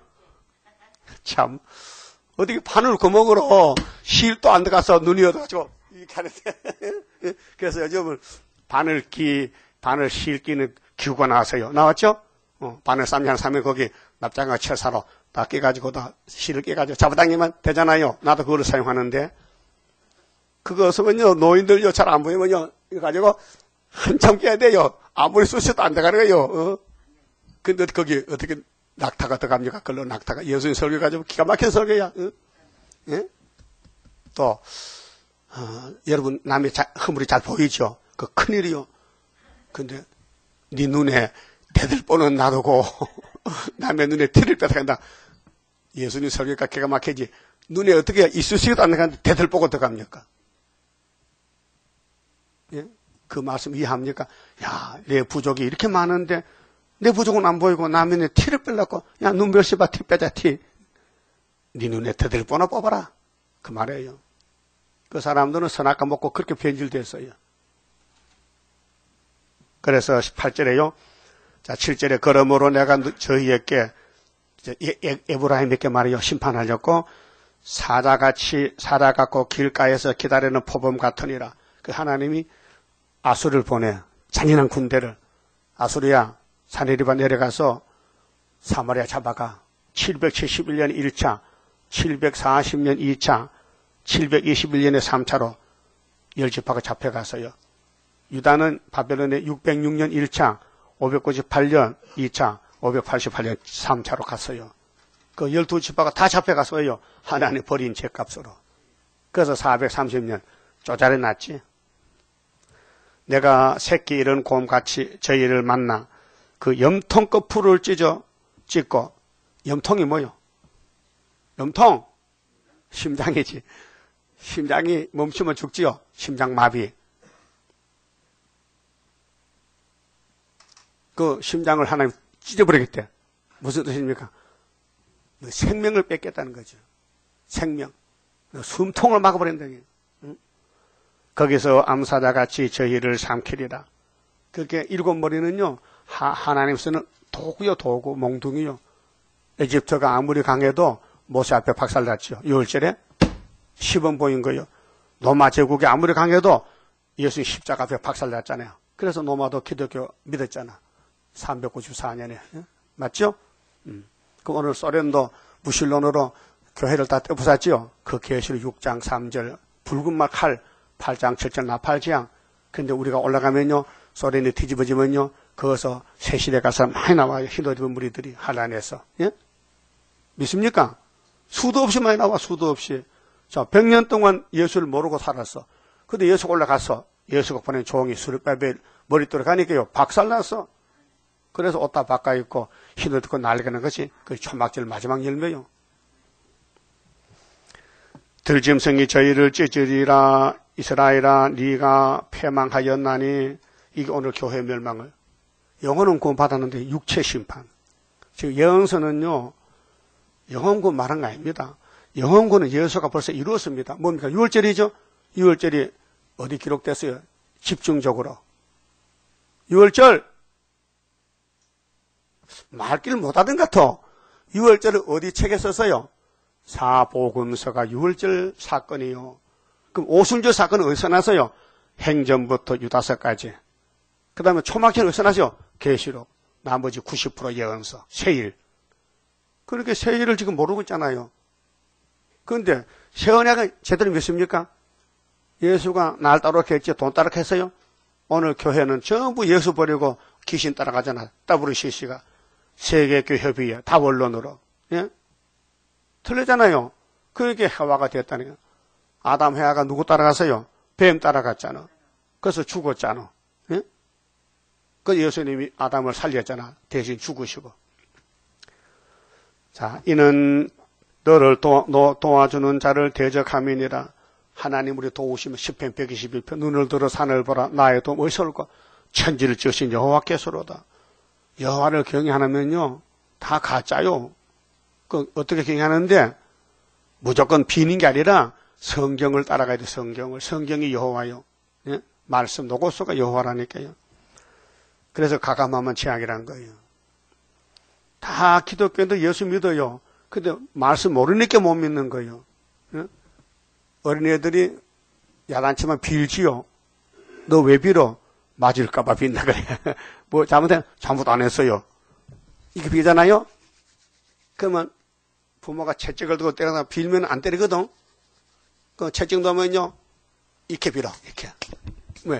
참 어디 바늘 구멍으로 실도 안 들어가서 눈이 어두가지고 이렇게 하는데 그래서 요즘은 바늘기, 바늘 실기는 기구가 나왔어요. 나왔죠? 어, 바늘 쌈장 사면 거기 납작한 철사로 다 깨가지고 다 실을 깨가지고 잡아당기면 되잖아요. 나도 그걸 사용하는데 그것은요 노인들요 잘 안 보이면요 이거 가지고 한참 깨야 돼요. 아무리 쑤셔도 안 들어가는 거예요. 어? 근데 거기 어떻게 낙타가 들어갑니까? 그걸로 낙타가 예수님 설교 가지고 기가 막힌 설교야. 어? 예? 또 어, 여러분 남의 자, 허물이 잘 보이죠? 그 큰일이요. 근데 네 눈에 대들보는 놔두고 남의 눈에 티를 뺏어간다. 예수님 설교가 기가 막히지. 눈에 어떻게 이쑤시개도 안 나가는데 대들보고 들어갑니까? 예? 그 말씀 이해합니까? 야, 내 부족이 이렇게 많은데 내 부족은 안 보이고 남의 눈에 티를 빼려고 야, 눈별시 봐, 티 빼자, 티. 네 눈에 대들보나 뽑아라. 그 말이에요. 그 사람들은 선악과 먹고 그렇게 변질됐어요. 그래서 십팔 절에요. 자, 칠 절에 그러므로 내가 저희에게 에브라임에게 말이요 심판하셨고 사자같이 사자 같고 길가에서 기다리는 표범 같으니라. 그 하나님이 아수를 보내 잔인한 군대를 아수리아 사네리바 내려가서 사마리아 잡아가 칠백칠십일 년 일 차 칠백사십 년 이 차 칠백이십일 년에 삼 차로 열 지파가 잡혀갔어요. 유다는 바벨론에 육백육 년 일 차 오백구십팔 년 이 차 오백팔십팔 년 삼 차로 갔어요. 그 열두 지파가 다 잡혀갔어요. 하나님 버린 죄값으로. 그래서 사백삼십 년 쪼잘해 놨지. 내가 새끼 이런 곰같이 저희를 만나 그 염통급 풀을 찢어 찢고 염통이 뭐요? 염통 심장이지. 심장이 멈추면 죽지요. 심장마비. 그 심장을 하나님 찢어버리겠대. 무슨 뜻입니까? 생명을 뺏겠다는 거죠. 생명. 숨통을 막아버린다는 거예요. 응? 거기서 암사자같이 저희를 삼키리라. 그렇게 일곱 머리는요. 하, 하나님 쓰는 도구요. 도구. 몽둥이요. 에집트가 아무리 강해도 모세 앞에 박살났죠. 유월 절에 시범 보인 거예요. 로마 제국이 아무리 강해도 예수 십자가 앞에 박살났잖아요. 그래서 로마도 기독교 믿었잖아. 삼백구십사 년에. 맞죠? 음. 그럼 오늘 소련도 무신론으로 교회를 다 떼부쌌지요. 그 계시록 육 장 삼 절 붉은 말 칼 팔 장 칠 절 나팔지향. 근데 우리가 올라가면요. 소련이 뒤집어지면요. 거기서 새시대 갈 사람 많이 나와요. 흰옷 입은 무리들이 한란에서. 예? 믿습니까? 수도 없이 많이 나와. 수도 없이. 자, 백 년 동안 예수를 모르고 살았어. 근데 예수가 올라가서 예수가 보낸 종이 수르바벨 머리띠로 가니까요. 박살났어. 그래서 옷 다 바꿔 입고 흰옷 입고 날개는 것이 그 초막절 마지막 열매요. 들짐승이 저희를 찢으리라. 이스라엘아 네가 패망하였나니. 이게 오늘 교회 멸망을. 영혼은 구원 받았는데 육체 심판. 즉 영선은요. 영혼구원 말한 거 아닙니다. 영혼구원은 예수가 벌써 이루었습니다. 뭡니까? 유월절이죠? 유월절이 어디 기록됐어요? 집중적으로. 유월절 말귀를 못하던 것 같아. 유월절을 어디 책에 썼어요? 사복음서가 유월절 사건이요. 그럼 오순절 사건은 어디서 났어요? 행전부터 유다서까지. 그 다음에 초막절은 어디서 났어요? 계시록. 나머지 구십 퍼센트 예언서. 세일. 그렇게 세일을 지금 모르고 있잖아요. 그런데 세언약은 제대로 믿습니까? 예수가 날 따르게 했지 돈 따르게 했어요? 오늘 교회는 전부 예수 버리고 귀신 따라가잖아. 더블유씨씨가. 세계교협의회 다 원론으로. 예? 틀리잖아요. 그게 해와가 됐다는 거예요. 아담 해와가 누구 따라갔어요? 뱀 따라갔잖아. 그래서 죽었잖아. 예? 그 예수님이 아담을 살렸잖아. 대신 죽으시고. 자, 이는 너를 도, 너, 도와주는 자를 대적함이니라. 하나님 우리 도우시면 시편 백이십일 편 눈을 들어 산을 보라 나의 도움 어디서 올까 천지를 지으신 여호와께서로다. 여호와를 경외하면요 다 가짜요. 그 어떻게 경외하는데 무조건 비는 게 아니라 성경을 따라가야 돼. 성경을. 성경이 여호와요. 예? 말씀 노고서가 여호와라니까요. 그래서 가감하면 죄악이란 거예요. 다 기독교인들 예수 믿어요. 근데 말씀 모르니까 못 믿는 거예요. 예? 어린애들이 야단치면 빌지요. 너 왜 빌어? 맞을까봐 빈다 그래. 뭐 잘못해 잘못 안 했어요. 이렇게 비잖아요. 그러면 부모가 채찍을 들고 때려서 빌면 안 때리거든. 그 채찍 놓으면요 이렇게 빌어. 이렇게. 왜?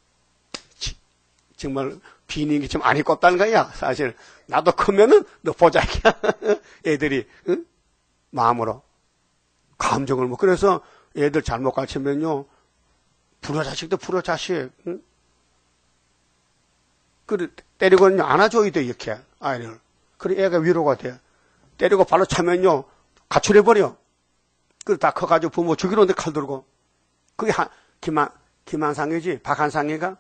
정말 비는 게 좀 안 입겁다는 거야. 사실 나도 크면은 너 보자. 애들이 응? 마음으로 감정을 뭐 그래서 애들 잘못 가르치면요 불어 자식도 불어 자식. 응? 그 때리고는 안아줘야 돼 이렇게 아이를. 그래 애가 위로가 돼. 때리고 발로 차면요 가출해 버려. 그래 다 커가지고 부모 죽이러 오는데 칼 들고. 그게 한 김한 김한상이지 박한상이가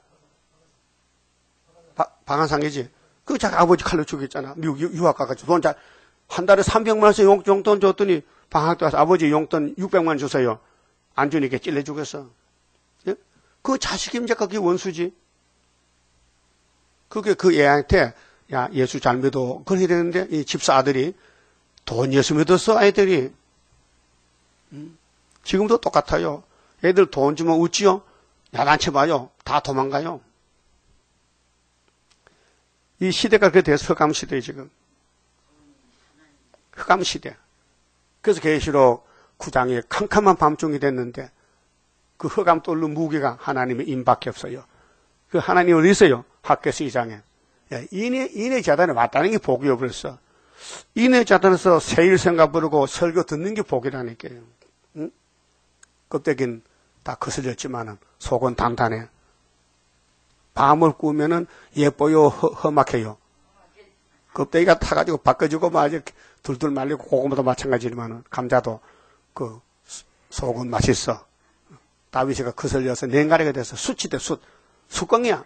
박 박한상이지. 그 자기 아버지 칼로 죽였잖아. 미국 유학 가가지고 돈 잘 한 달에 삼백만 원씩 용, 용돈 줬더니 방학 때 와서 아버지 용돈 육백만 원 주세요. 안 주니까 찔러 죽였어. 예? 그 자식이 이제 그게 원수지. 그게 그 애한테 야 예수 잘 믿어 그래야 되는데 이 집사 아들이 돈 예수 믿었어 아이들이. 음. 지금도 똑같아요. 애들 돈 주면 웃지요. 야단쳐 봐요. 다 도망가요. 이 시대가 그렇게 돼서 흑암 시대에 지금. 흑암 시대. 그래서 계시록 구 장에 캄캄한 밤중이 됐는데 그 흑암 떨는 무게가 하나님의 임밖에 없어요. 그 하나님 어디 있어요? 학개서 이 장에. 인의, 인의 재단에 왔다는 게 복이어버렸어. 인의 재단에서 세일 생각 부르고 설교 듣는 게 복이라니까요. 응? 껍데기는 다 거슬렸지만은 속은 단단해. 밤을 꾸면은 예뻐요, 허, 험악해요. 껍데기가 타가지고 바꿔주고 막 둘둘 말리고 고구마도 마찬가지지만은 감자도 그 속은 맛있어. 다윗이가 거슬려서 냉가리가 돼서 숯이 돼, 숯. 숯광이야.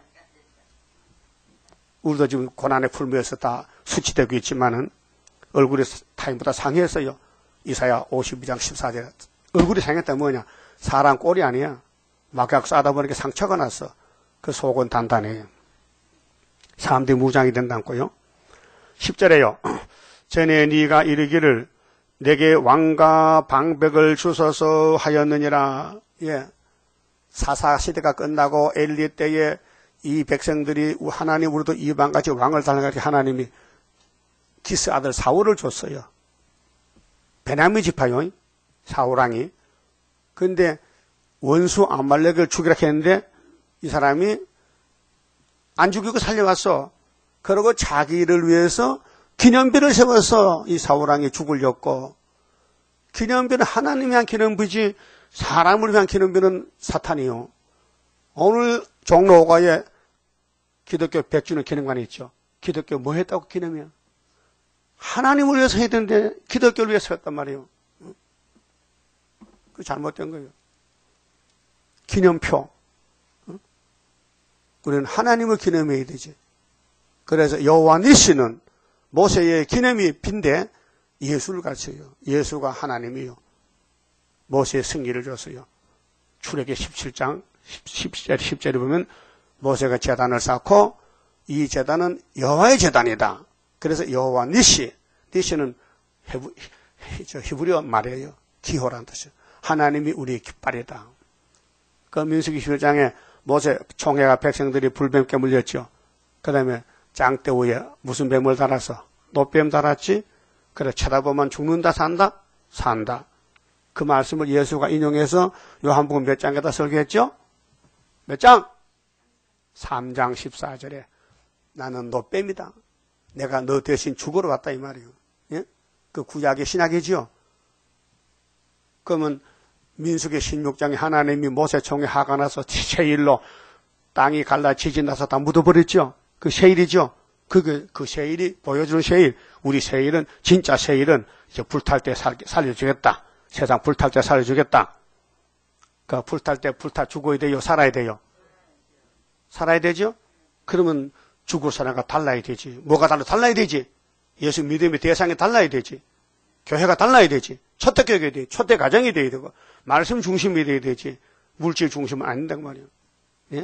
우리도 지금 고난의 풀무에서 다 수치되고 있지만은 얼굴이 타인보다 상했어요. 이사야 오십이 장 십사 절. 얼굴이 상했다 뭐냐? 사람 꼴이 아니야. 막약 싸다 보니까 상처가 났어. 그 속은 단단해요. 사람들이 무장이 된다고요. 십 절에요. 전에 네가 이르기를 내게 왕과 방백을 주소서 하였느니라. 예. 사사 시대가 끝나고 엘리 때에 이 백성들이 하나님 우리도 이방같이 왕을 달라가지고 하나님이 기스 아들 사울을 줬어요. 베냐민 지파요. 사울왕이. 그런데 원수 아말렉을 죽이라 했는데 이 사람이 안 죽이고 살려왔어. 그러고 자기를 위해서 기념비를 세워서 이 사울왕이 죽으려고. 기념비는 하나님이 한 기념비지 사람을 위한 기념비는 사탄이요. 오늘 종로 오가에 기독교 백 주년 기념관이 있죠. 기독교 뭐 했다고 기념이야? 하나님을 위해서 해야 되는데 기독교를 위해서 했단 말이에요. 그 잘못된 거예요. 기념표. 우리는 하나님을 기념해야 되지. 그래서 여호와 니시는 모세의 기념이 빈데 예수를 가르쳐요. 예수가 하나님이요. 모세의 승리를 줬어요. 출애기 십칠 장 십 절 십 절에 보면 모세가 제단을 쌓고 이 제단은 여호와의 제단이다. 그래서 여호와 니시, 니시는 히브, 히브리어 말이에요. 기호라는 뜻이에요. 하나님이 우리의 깃발이다. 그 민수기 십일 장에 모세 총회가 백성들이 불뱀께 물렸죠. 그 다음에 장대 위에 무슨 뱀을 달아서 노뱀 달았지. 그래 쳐다보면 죽는다 산다? 산다. 그 말씀을 예수가 인용해서 요한복음 몇 장에다 설교했죠? 몇 장? 삼 장 십사 절에 나는 노뱀이다. 내가 너 대신 죽으러 왔다 이 말이에요. 예? 그 구약의 신약이지요. 그러면 민수기 십육 장에 하나님이 모세총에 화가 나서 세일로 땅이 갈라 지진 나서 다 묻어버렸죠. 그 세일이죠. 그, 그 세일이 보여주는 세일. 우리 세일은 진짜 세일은 이제 불탈 때 살, 살려주겠다. 세상 불탈 때 살려주겠다. 그 불탈 때 불타 죽어야 돼요? 살아야 돼요? 살아야 되죠? 그러면 죽을 사람과 달라야 되지. 뭐가 달라? 달라야 되지. 예수 믿음의 대상이 달라야 되지. 교회가 달라야 되지. 초대교회가 돼야 돼. 초대 가정이 돼야 되고 말씀 중심이 돼야 되지. 물질 중심은 아닌단 말이에요. 예?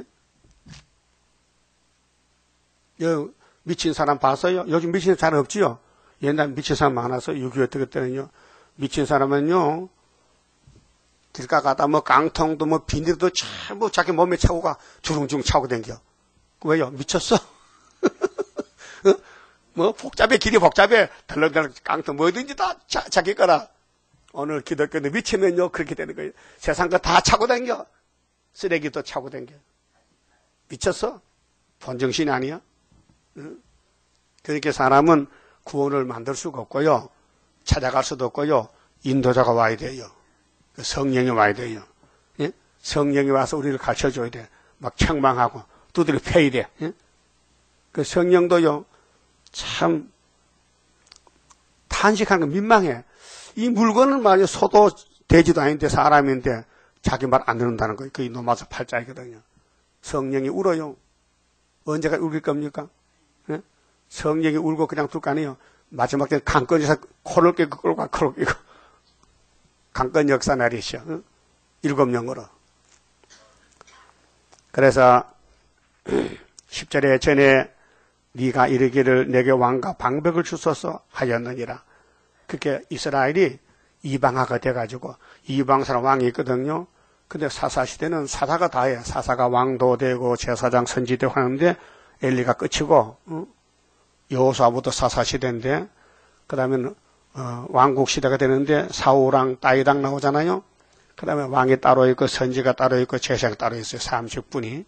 여, 미친 사람 봤어요? 요즘 미친 사람 없지요? 옛날 미친 사람 많아서 육이오 그때는요. 미친 사람은요. 길가 가다 뭐 깡통도 뭐 비닐도 전부 자기 몸에 차고 가 주렁주렁 차고 댕겨. 왜요? 미쳤어? 어? 뭐 복잡해, 길이 복잡해. 덜렁덜렁 깡통 뭐든지 다 자, 자기 거라. 오늘 기독교는 미치면요 그렇게 되는 거예요. 세상 거 다 차고 댕겨. 쓰레기도 차고 댕겨. 미쳤어? 본정신이 아니야? 응? 그러니까 사람은 구원을 만들 수가 없고요. 찾아갈 수도 없고요. 인도자가 와야 돼요. 성령이 와야 돼요. 예? 성령이 와서 우리를 가르쳐줘야 돼. 막 책망하고 두드려 패야 돼. 예? 그 성령도요. 참 탄식하는 거 민망해. 이 물건은 말이야 소도 돼지도 아닌데 사람인데 자기 말 안 듣는다는 거예요. 그게 노마서 팔자이거든요. 성령이 울어요. 언제가 울릴 겁니까? 예? 성령이 울고 그냥 둘 거 아니에요. 마지막 때 강권에서 코를 끼고 끌고 가, 코를 끼고. 강권 역사 날이시여. 응? 일곱 영으로. 그래서 십 절에 전에 네가 이르기를 내게 왕과 방백을 주소서 하였느니라. 그렇게 이스라엘이 이방화가 돼가지고 이방 사람 왕이 있거든요. 근데 사사시대는 사사가 다해. 사사가 왕도 되고 제사장 선지되고 하는데 엘리가 끝이고 응? 여호수아부터 사사시대인데 그 다음에는 어, 왕국 시대가 되는데 사우랑 따이당 나오잖아요. 그 다음에 왕이 따로 있고 선지가 따로 있고 제사가 따로 있어요. 삼십 분이.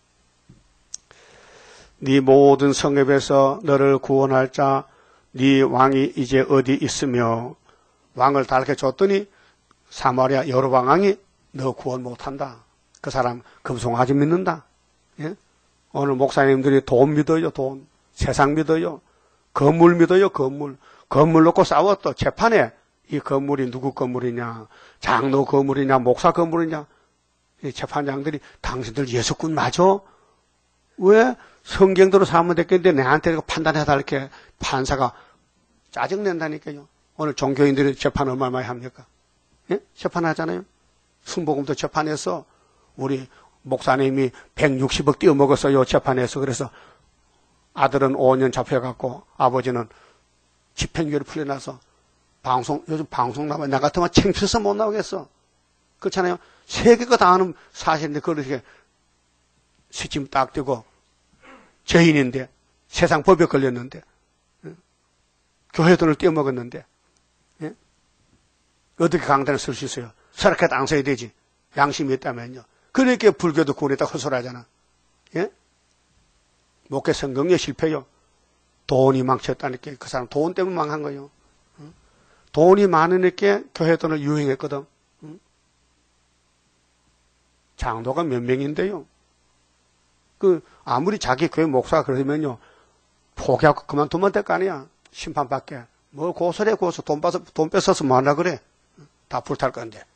네 모든 성읍에서 너를 구원할 자, 네 왕이 이제 어디 있으며 왕을 달게 줬더니 사마리아 여로방왕이 너 구원 못한다. 그 사람 금송아지 믿는다. 예? 오늘 목사님들이 돈 믿어요. 돈. 세상 믿어요. 건물 믿어요. 건물. 건물 놓고 싸웠어. 재판에 이 건물이 누구 건물이냐, 장로 건물이냐, 목사 건물이냐. 이 재판장들이 당신들 예수꾼 맞아? 왜 성경대로 사면 됐겠는데 내한테 판단해달라 이렇게 판사가 짜증낸다니까요. 오늘 종교인들이 재판 얼마나 많이 합니까? 예? 재판하잖아요. 순복음도 재판해서 우리 목사님이 백육십억 띄어먹었어요. 재판해서. 그래서 아들은 오 년 잡혀갖고 아버지는 집행유예를 풀려나서 방송, 요즘 방송 나와, 나 같으면 창피해서 못 나오겠어. 그렇잖아요. 세계가 다 아는 사실인데, 그걸 이렇게 시침 딱 대고, 죄인인데, 세상 법에 걸렸는데, 예? 교회 돈을 떼어먹었는데, 예? 어떻게 강단을 쓸 수 있어요? 서랍에다 안 써야 되지. 양심이 있다면요. 그러니까 불교도 구원했다 헛소리하잖아. 예? 목회 성공에 실패요. 돈이 망쳤다니까. 그 사람 돈 때문에 망한 거예요. 돈이 많으니까 교회 돈을 유행했거든. 장로가 몇 명인데요. 그 아무리 자기 교회 목사가 그러면요 포기하고 그만두면 될 거 아니야. 심판받게. 뭘 고소래 고소. 돈 뺏어 돈 뺏어서 뭐 하려 그래. 다 불탈 건데.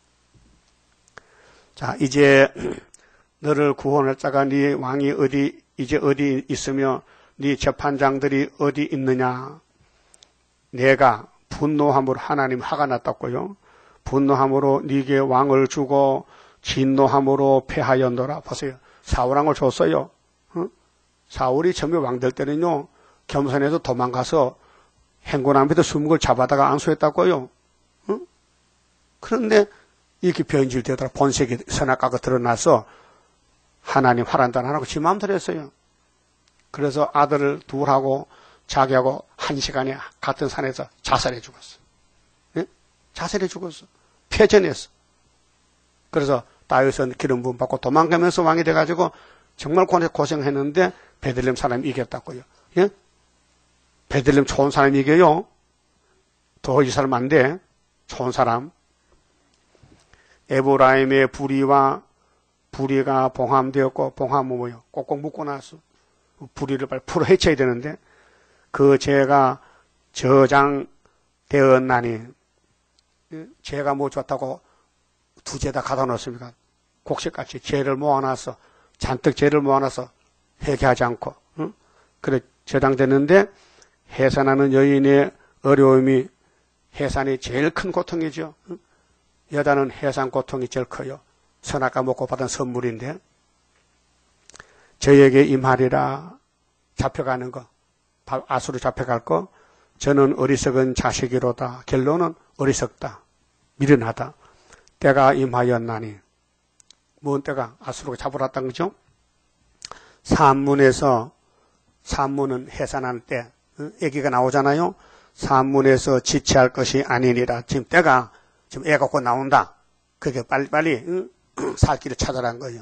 자, 이제 너를 구원할 자가 네 왕이 어디 이제 어디 있으며 네 재판장들이 어디 있느냐. 내가 분노함으로 하나님 화가 났다고요. 분노함으로 네게 왕을 주고 진노함으로 패하였노라. 보세요. 사울왕을 줬어요. 어? 사울이 처음에 왕 될 때는요. 겸손해서 도망가서 행군함에도 수목을 잡아다가 안수했다고요. 어? 그런데 이렇게 변질되더라. 본색이 선악과가 드러나서 하나님 화란단 안 하고 지 마음대로 했어요. 그래서 아들을 둘하고 자기하고 한 시간에 같은 산에서 자살해 죽었어. 예? 자살해 죽었어. 패전했어. 그래서 다윗은 기름 부음 받고 도망가면서 왕이 돼가지고 정말 고생했는데 베들레헴 사람이 이겼다고요. 예? 베들레헴 좋은 사람이 이겨요. 더 이 사람 안 돼. 좋은 사람. 에브라임의 부리와 부리가 봉함되었고, 봉함은 뭐예요? 꼭꼭 묶고 나서 부리를 빨리 풀어 헤쳐야 되는데 그 죄가 저장되었나니, 죄가 뭐 좋다고 두 죄 다 갖다 놓습니까? 곡식같이 죄를 모아놔서, 잔뜩 죄를 모아놔서 회개하지 않고, 응? 그래, 저장되는데, 해산하는 여인의 어려움이 해산이 제일 큰 고통이죠. 응? 여자는 해산 고통이 제일 커요. 선악과 먹고 받은 선물인데, 저에게 임하리라 잡혀가는 거, 아수로 잡혀갈 거, 저는 어리석은 자식이로다. 결론은 어리석다. 미련하다. 때가 임하였나니. 뭔 때가? 아수로 잡으러왔다는 거죠? 산문에서, 산문은 해산하는 때, 애기가 나오잖아요? 산문에서 지체할 것이 아니니라. 지금 때가, 지금 애가 곧 나온다. 그게 빨리빨리, 응? 살 길을 찾아라는 거예요.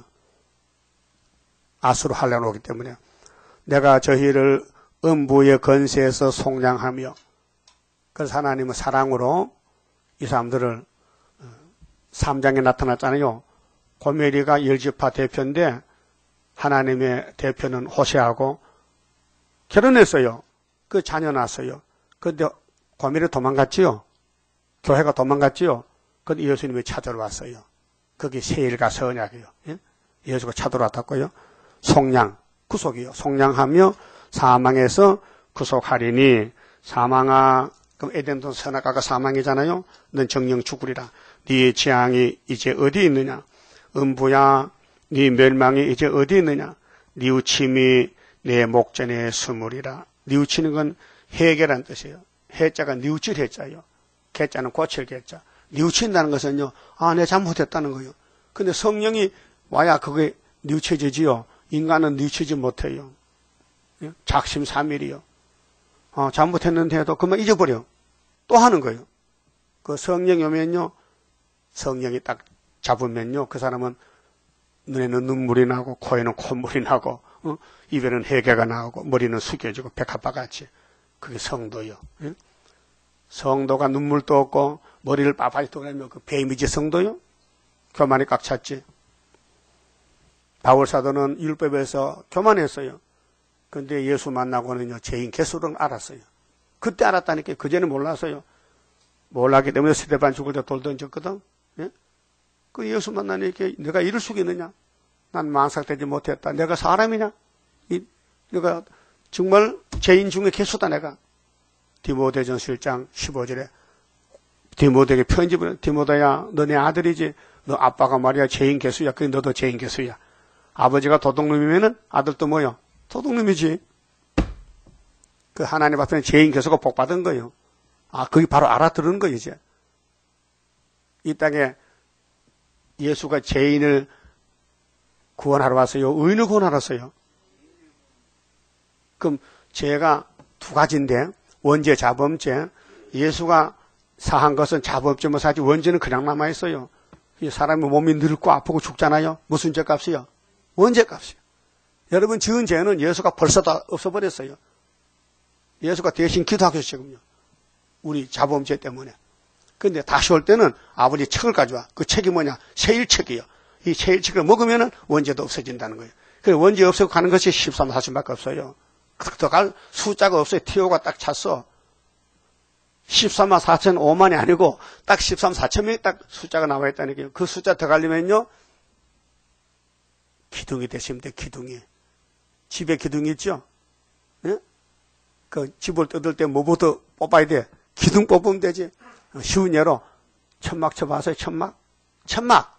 아수로 하려고 오기 때문에. 내가 저희를 음부의 건세에서 속량하며, 그래서 하나님은 사랑으로 이 사람들을 삼 장에 나타났잖아요. 고멜이가 열지파 대표인데 하나님의 대표는 호세하고 결혼했어요. 그 자녀 낳았어요. 그런데 고멜이 도망갔지요. 교회가 도망갔지요. 그런데 예수님이 찾으러 왔어요. 거기 세일과 서언약이에요. 예? 예수가 찾으러 왔다고요. 속량, 구속이요. 속량하며 사망에서 구속하리니. 사망아, 그럼 에덴도 선악과가 사망이잖아요. 넌 정령 죽으리라. 네 재앙이 이제 어디 있느냐? 음부야, 네 멸망이 이제 어디 있느냐? 뉘우침이 내 목전에 스물이라. 뉘우치는 건 해결한 뜻이에요. 해자가 뉘우칠 해자예요. 개자는 고칠 개자. 뉘우친다는 것은요, 아, 내가 잘못했다는 거예요. 근데 성령이 와야 그게 뉘우쳐지지요. 인간은 뉘우치지 못해요. 작심삼일이요. 어, 잘못했는데도 그만 잊어버려. 또 하는 거예요. 그 성령이 오면요, 성령이 딱 잡으면요, 그 사람은 눈에는 눈물이 나고, 코에는 콧물이 나고, 어? 입에는 해계가 나오고, 머리는 숙여지고, 백합바같이. 그게 성도요. 예? 성도가 눈물도 없고, 머리를 빠빠지 떠나면 그 뱀이지 성도요? 교만이 꽉 찼지. 바울사도는 율법에서 교만했어요. 근데 예수 만나고는요, 죄인 개수를 알았어요. 그때 알았다니까, 그전에 몰랐어요. 몰랐기 때문에 스데반 죽을 때 돌 던졌거든. 예? 그 예수 만나니까 내가 이럴 수가 있느냐? 난 망삭되지 못했다. 내가 사람이냐? 이, 내가 정말 죄인 중에 개수다, 내가. 디모데전 칠 장 십오 절에 디모데에게 편집을, 디모데야, 너네 아들이지. 너 아빠가 말이야, 죄인 개수야. 그게 너도 죄인 개수야. 아버지가 도둑놈이면은 아들도 뭐요? 도둑놈이지. 그 하나님 앞에는 죄인 개수가 복받은 거예요. 아, 그게 바로 알아들은 거예요, 이제. 이 땅에 예수가 죄인을 구원하러 왔어요? 의인을 구원하러 왔어요? 그럼 죄가 두 가지인데, 원죄, 자범죄. 예수가 사한 것은 자범죄만 사지 원죄는 그냥 남아있어요. 사람의 몸이 늙고 아프고 죽잖아요. 무슨 죄값이요? 원죄값이요. 여러분, 지은 죄는 예수가 벌써 다 없어버렸어요. 예수가 대신 기도하고 있어요. 우리 자범죄 때문에. 근데 다시 올 때는 아버지 책을 가져와. 그 책이 뭐냐? 세일책이에요. 이 세일책을 먹으면 원죄도 없어진다는 거예요. 그래서 원죄 없애고 가는 것이 십삼, 사천밖에 없어요. 더 갈 숫자가 없어요. 티오가 딱 찼어. 십삼만 사천 오만이 아니고 딱 십삼, 사천 명이 딱 숫자가 나와 있다니까요. 그 숫자 더 가려면요, 기둥이 되시면 돼, 기둥이. 집에 기둥이 있죠? 예? 그 집을 뜯을 때 뭐부터 뽑아야 돼? 기둥 뽑으면 되지. 쉬운 예로 천막 쳐봤어요? 천막? 천막.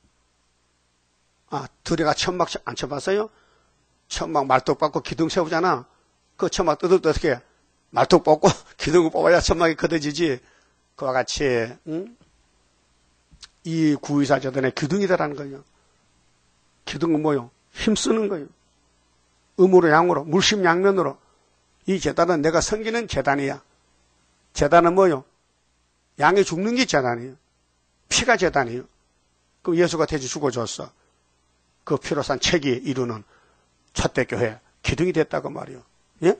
아, 둘이가 천막 안 쳐봤어요? 천막 말뚝 뽑고 기둥 세우잖아. 그 천막 뜯을 때 어떻게 해? 말뚝 뽑고 기둥을 뽑아야 천막이 걷어지지. 그와 같이 응? 이 구의사제단의 기둥이다라는 거예요. 기둥은 뭐요? 힘쓰는 거예요. 음으로 양으로 물심양면으로. 이 제단은 내가 섬기는 제단이야. 제단은 뭐요? 양이 죽는 게 제단이에요. 피가 제단이에요. 그럼 예수가 대지 죽어줬어. 그 피로 산 책이 이루는 첫대 교회 기둥이 됐다고 말이요. 예?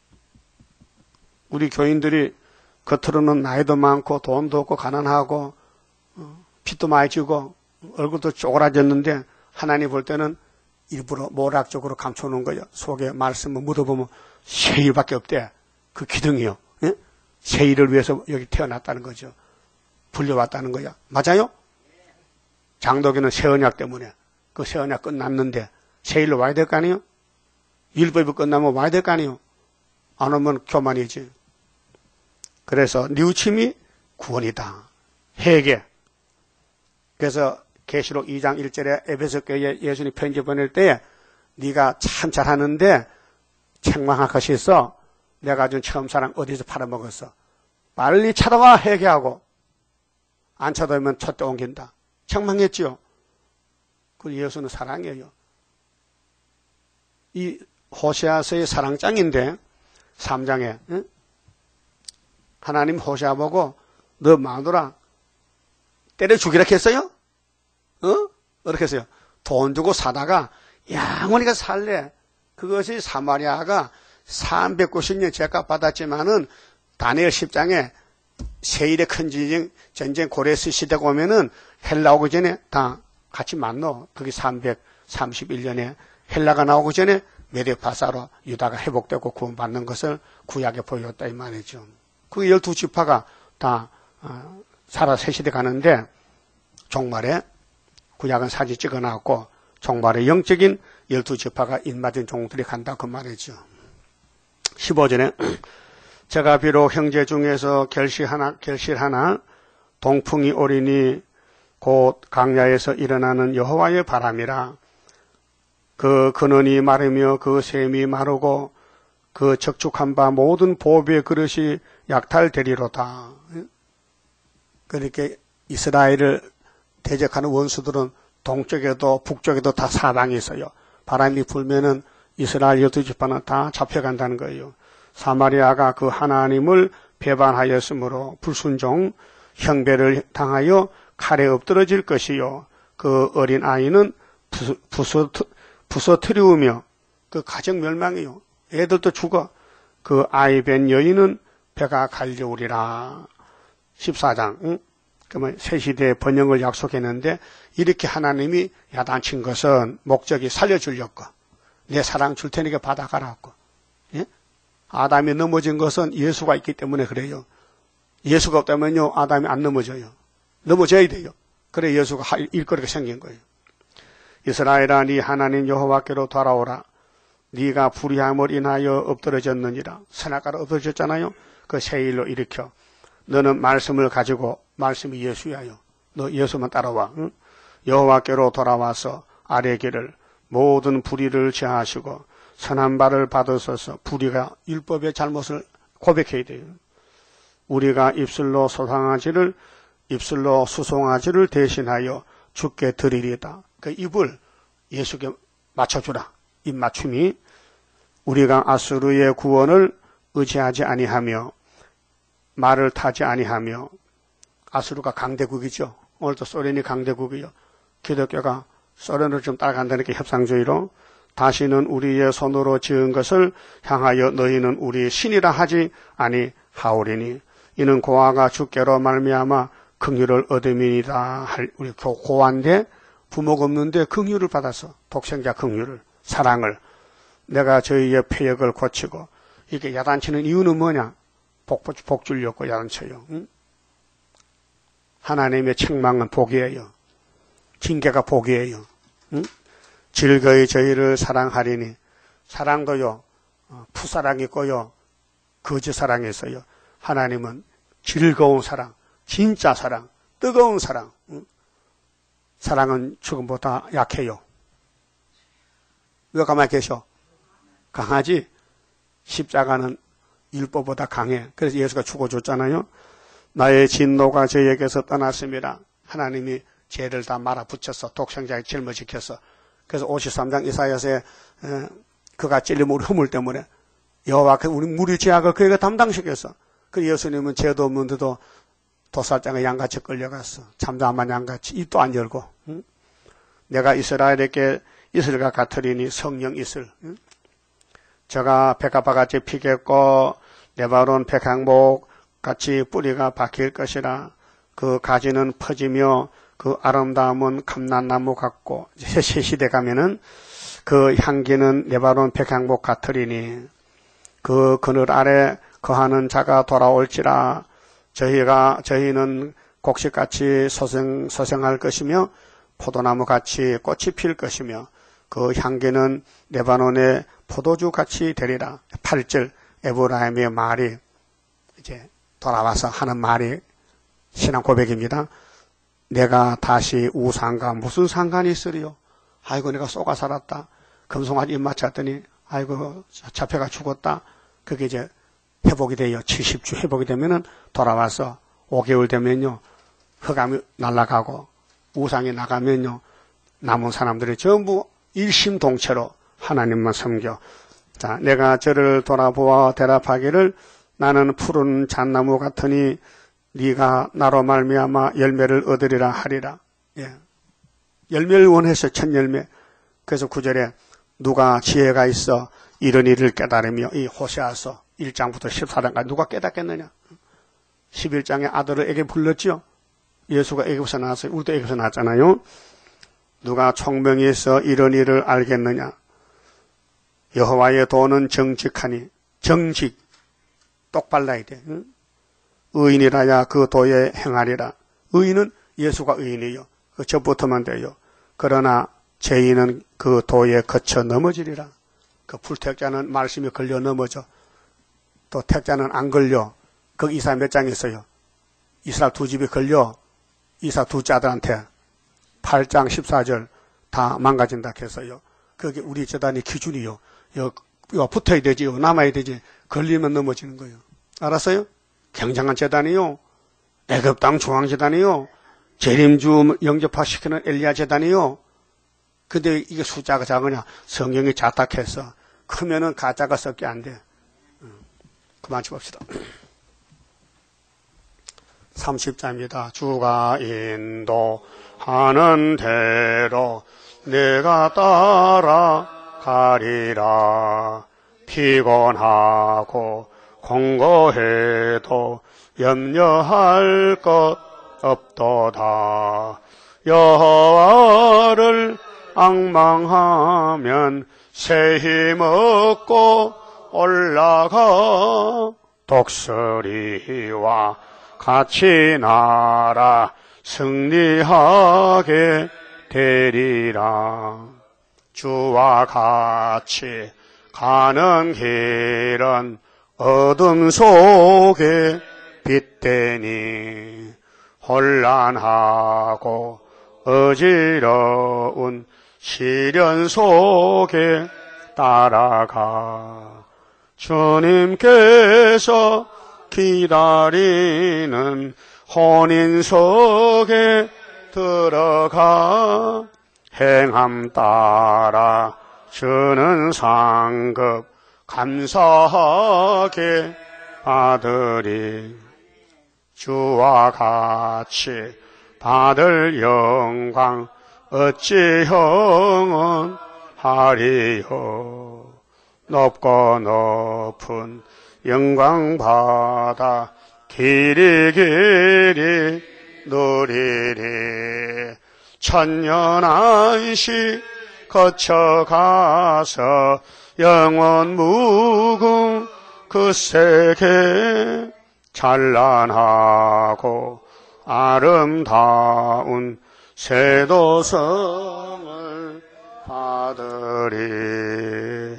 우리 교인들이 겉으로는 나이도 많고 돈도 없고 가난하고 어, 빚도 많이 지고 얼굴도 쪼그라졌는데 하나님 볼 때는 일부러 모락적으로 감춰놓은 거예요. 속에 말씀을 묻어보면 세일밖에 없대. 그 기둥이요. 예? 세일을 위해서 여기 태어났다는 거죠. 불려왔다는 거야. 맞아요? 장독에는 새 언약 때문에 그 새 언약 끝났는데 새 일로 와야 될 거 아니에요? 율법이 끝나면 와야 될 거 아니에요? 안 오면 교만이지. 그래서 뉘우침이 구원이다. 회개. 그래서 계시록 이 장 일 절에 에베소 교회에 예수님 편지 보낼 때에 네가 참 잘하는데 책망할 것이 있어. 내가 준 처음 사랑 어디서 팔아먹었어. 빨리 찾아와 회개하고 안 찾아오면 촛대 옮긴다. 책망했지요. 그 예수는 사랑이에요. 이 호세아서의 사랑장인데 삼 장에 응? 하나님 호세아 보고 너 마누라 때려 죽이라 했어요? 어? 어떻게 했어요? 돈 주고 사다가 영원히가 살래. 그것이 사마리아가 삼백구십 년 죄값 받았지만은 다니엘 십 장에 세일의 큰 전쟁, 전쟁 고레스 시대가 오면은 헬라 오기 전에 다 같이 만나. 그게 삼백삼십일 년에 헬라가 나오기 전에 메데파사로 유다가 회복되고 구원받는 것을 구약에 보였다 이 말이죠. 그 열두 지파가 다 어, 살아 새 시대 가는데 종말에 구약은 사진 찍어놨고 종말에 영적인 열두 지파가 인마된 종들이 간다 그 말이죠. 십오 절에 제가 비록 형제 중에서 결실 하나, 결실 하나 동풍이 오리니 곧 강야에서 일어나는 여호와의 바람이라. 그 근원이 마르며 그 샘이 마르고 그 적축한 바 모든 보배의 그릇이 약탈되리로다. 그렇게 이스라엘을 대적하는 원수들은 동쪽에도 북쪽에도 다 사방이 있어요. 바람이 불면은 이스라엘 열두 지파는 다 잡혀간다는 거예요. 사마리아가 그 하나님을 배반하였으므로 불순종 형배를 당하여 칼에 엎드러질 것이요. 그 어린 아이는 부서, 부서뜨리우며 그 가정 멸망이요. 애들도 죽어. 그 아이 뵌 여인은 배가 갈려오리라. 십사 장. 응? 그러면 새 시대의 번영을 약속했는데 이렇게 하나님이 야단친 것은 목적이 살려주려고. 내 사랑 줄 테니까 받아가라고. 예? 아담이 넘어진 것은 예수가 있기 때문에 그래요. 예수가 없다면요 아담이 안 넘어져요. 넘어져야 돼요. 그래 예수가 할 일거리가 생긴 거예요. 이스라엘아 네 하나님 여호와께로 돌아오라. 네가 불의함을 인하여 엎드러졌느니라. 선악가로 엎드러졌잖아요. 그 새 일로 일으켜. 너는 말씀을 가지고 말씀이 예수야요. 너 예수만 따라와. 응? 여호와께로 돌아와서 아래 길을 모든 불의를 제하시고 선한 바를 받으소서. 불의가 율법의 잘못을 고백해야 돼요. 우리가 입술로 소상하지를 입술로 수송아지를 대신하여 주께 드리리다. 그 입을 예수께 맞춰주라. 입 맞춤이 우리가 아수르의 구원을 의지하지 아니하며 말을 타지 아니하며 아수르가 강대국이죠. 오늘도 소련이 강대국이요. 기독교가 소련을 좀 따라간다는 게 협상주의로 다시는 우리의 손으로 지은 것을 향하여 너희는 우리 신이라 하지 아니하오리니 이는 고아가 주께로 말미암아 긍휼을 얻음이니라. 할 우리 고아인데 부모가 없는데 긍휼을 받아서 독생자 긍휼을 사랑을 내가 저희의 폐역을 고치고 이게 야단치는 이유는 뭐냐? 복, 복 주려고 야단쳐요. 응? 하나님의 책망은 복이에요. 징계가 복이에요. 응? 즐거이 저희를 사랑하리니 사랑도요 푸사랑 있고요 거짓 사랑이 있어요. 하나님은 즐거운 사랑, 진짜 사랑, 뜨거운 사랑. 응? 사랑은 죽음보다 약해요. 왜 가만히 계셔? 강하지? 십자가는 율법보다 강해. 그래서 예수가 죽어줬잖아요. 나의 진노가 저에게서 떠났습니다. 하나님이 죄를 다 말아붙여서 독생자의 짊어지켜서. 그래서 오십삼 장 이사야서에 그가 찔린 우리 허물 때문에 여호와께서 우리 무리 죄악을 그에게 담당시켰어. 그 예수님은 죄도 없는데도 도살장에 양같이 끌려갔어. 잠잠한 양같이 입도 안 열고. 응? 내가 이스라엘에게 이슬과 같으리니 성령 이슬. 응? 저가 백합화같이 피겠고 레바논 백향목 같이 뿌리가 박힐 것이라. 그 가지는 퍼지며 그 아름다움은 감난나무 같고 새 시대 가면은 그 향기는 레바논 백향목 같으리니 그 그늘 아래 거하는 자가 돌아올지라. 저희가 저희는 곡식같이 소생 소생할 것이며 포도나무 같이 꽃이 필 것이며 그 향기는 레바논의 포도주 같이 되리라. 팔 절 에브라임의 말이 이제 돌아와서 하는 말이 신앙 고백입니다. 내가 다시 우상과 무슨 상관이 있으리요? 아이고 내가 쏘가 살았다. 금송아지 입 맞췄더니 아이고 잡혀가 죽었다. 그게 이제 회복이 돼요. 칠십 주 회복이 되면은 돌아와서 오 개월 되면요 흑암이 날아가고 우상이 나가면요 남은 사람들이 전부 일심동체로 하나님만 섬겨. 자, 내가 저를 돌아보아 대답하기를 나는 푸른 잣나무 같으니 네가 나로 말미암아 열매를 얻으리라 하리라. 예. 열매를 원해서 첫 열매. 그래서 구절에 누가 지혜가 있어 이런 일을 깨달으며 이 호세아서 일 장부터 십사 장까지 누가 깨닫겠느냐. 십일 장에 아들을 에게 불렀죠. 예수가 애굽에서 나왔어요. 우리도 애굽에서 나왔잖아요. 누가 총명이 있어 이런 일을 알겠느냐. 여호와의 도는 정직하니 정직 똑발라야 돼. 응? 의인이라야 그 도에 행하리라. 의인은 예수가 의인이요. 그 저부터만 돼요. 그러나 죄인은 그 도에 거쳐 넘어지리라. 그 불택자는 말씀이 걸려 넘어져. 또 택자는 안 걸려. 거기 이사 몇 장에 있어요. 이스라엘 두 집이 걸려. 이사 두째 아들한테 팔 장 십사 절 다 망가진다 했어요. 그게 우리 재단의 기준이요. 요, 요 붙어야 되지요. 남아야 되지. 걸리면 넘어지는 거예요. 알았어요? 굉장한 재단이요. 애굽 땅 중앙재단이요. 재림주 영접화시키는 엘리야 재단이요. 근데 이게 숫자가 작으냐? 성경이 자탁해서 크면은 가짜가 섞여 안 돼. 그만 줍읍시다. 삼십 장입니다. 주가 인도하는 대로 내가 따라가리라. 피곤하고 공고해도 염려할 것 없도다. 여호와를 앙망하면 새 힘 얻고 올라가. 독수리와 같이 날아 승리하게 되리라. 주와 같이 가는 길은 어둠 속에 빛되니 혼란하고 어지러운 시련 속에 따라가. 주님께서 기다리는 혼인 속에 들어가. 행함 따라 주는 상급 감사하게 받으리. 주와 같이 받을 영광 어찌 형은 하리요. 높고 높은 영광 받아 길이 길이 누리리. 천년 안식 거쳐가서 영원 무궁 그 세계 찬란하고 아름다운 세도성을 받으리.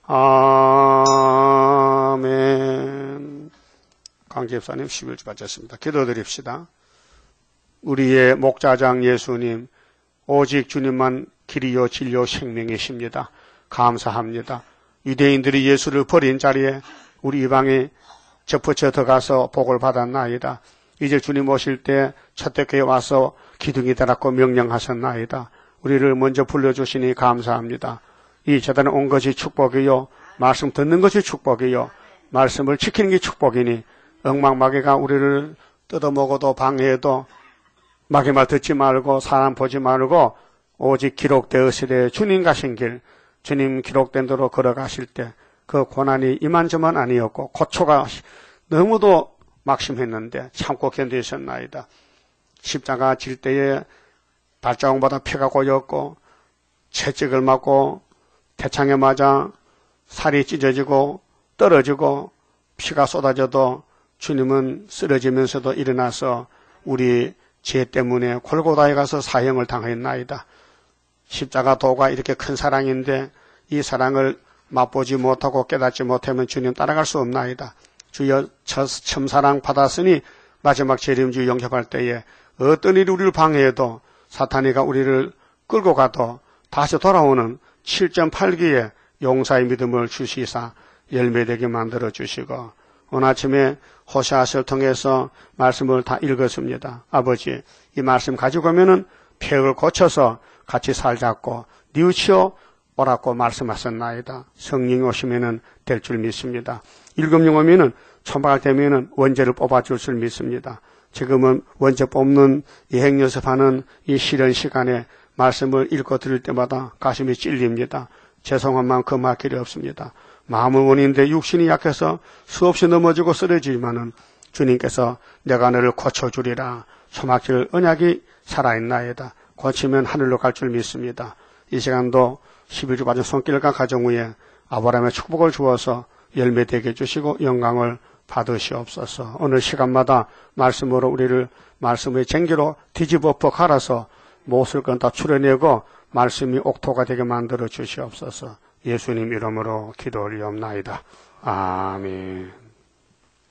아멘. 강집사님 십일 주 바쳤습니다. 기도드립시다. 우리의 목자장 예수님, 오직 주님만 길이요 진리요 생명이십니다. 감사합니다. 유대인들이 예수를 버린 자리에 우리 이방이 접붙여 들어가서 복을 받았나이다. 이제 주님 오실 때 첫대교에 와서 기둥이 달았고 명령하셨나이다. 우리를 먼저 불러주시니 감사합니다. 이 재단에 온 것이 축복이요, 말씀 듣는 것이 축복이요, 말씀을 지키는 게 축복이니 엉망마귀가 우리를 뜯어먹어도 방해해도 마귀말 듣지 말고 사람 보지 말고 오직 기록되었으되 주님 가신 길, 주님 기록된 대로 걸어가실 때 그 고난이 이만저만 아니었고 고초가 너무도 막심했는데 참고 견디셨나이다. 십자가 질 때에 발자국보다 피가 고였고 채찍을 맞고 태창에 맞아 살이 찢어지고 떨어지고 피가 쏟아져도 주님은 쓰러지면서도 일어나서 우리 죄 때문에 골고다에 가서 사형을 당했나이다. 십자가 도가 이렇게 큰 사랑인데 이 사랑을 맛보지 못하고 깨닫지 못하면 주님 따라갈 수 없나이다. 주여 참사랑 받았으니 마지막 재림주 영접할 때에 어떤 일이 우리를 방해해도 사탄이가 우리를 끌고 가도 다시 돌아오는 칠 점 팔 기에 용사의 믿음을 주시사 열매되게 만들어 주시고, 오늘 아침에 호세아서를 통해서 말씀을 다 읽었습니다. 아버지, 이 말씀 가지고 오면은 폐역을 고쳐서 같이 살자고 뉘우치어 오라고 말씀하셨나이다. 성령이 오시면은 될 줄 믿습니다. 일곱 영 오면은 초막할 때면은 원죄를 뽑아줄 줄 믿습니다. 지금은 원죄 뽑는 예행 연습하는 이 쉬는 시간에 말씀을 읽고 들을 때마다 가슴이 찔립니다. 죄송한 마음 금할 길이 없습니다. 마음은 원인데 육신이 약해서 수없이 넘어지고 쓰러지지만은 주님께서 내가 너를 고쳐주리라. 초막질 언약이 살아있나이다. 고치면 하늘로 갈 줄 믿습니다. 이 시간도 십일 주 받은 손길과 가정 위에 아브라함의 축복을 주어서 열매되게 해주시고 영광을 받으시옵소서. 오늘 시간마다 말씀으로 우리를 말씀의 쟁기로 뒤집어 엎어 갈아서 못을 건 다 추려내고 말씀이 옥토가 되게 만들어 주시옵소서. 예수님 이름으로 기도 올리옵나이다. 아멘.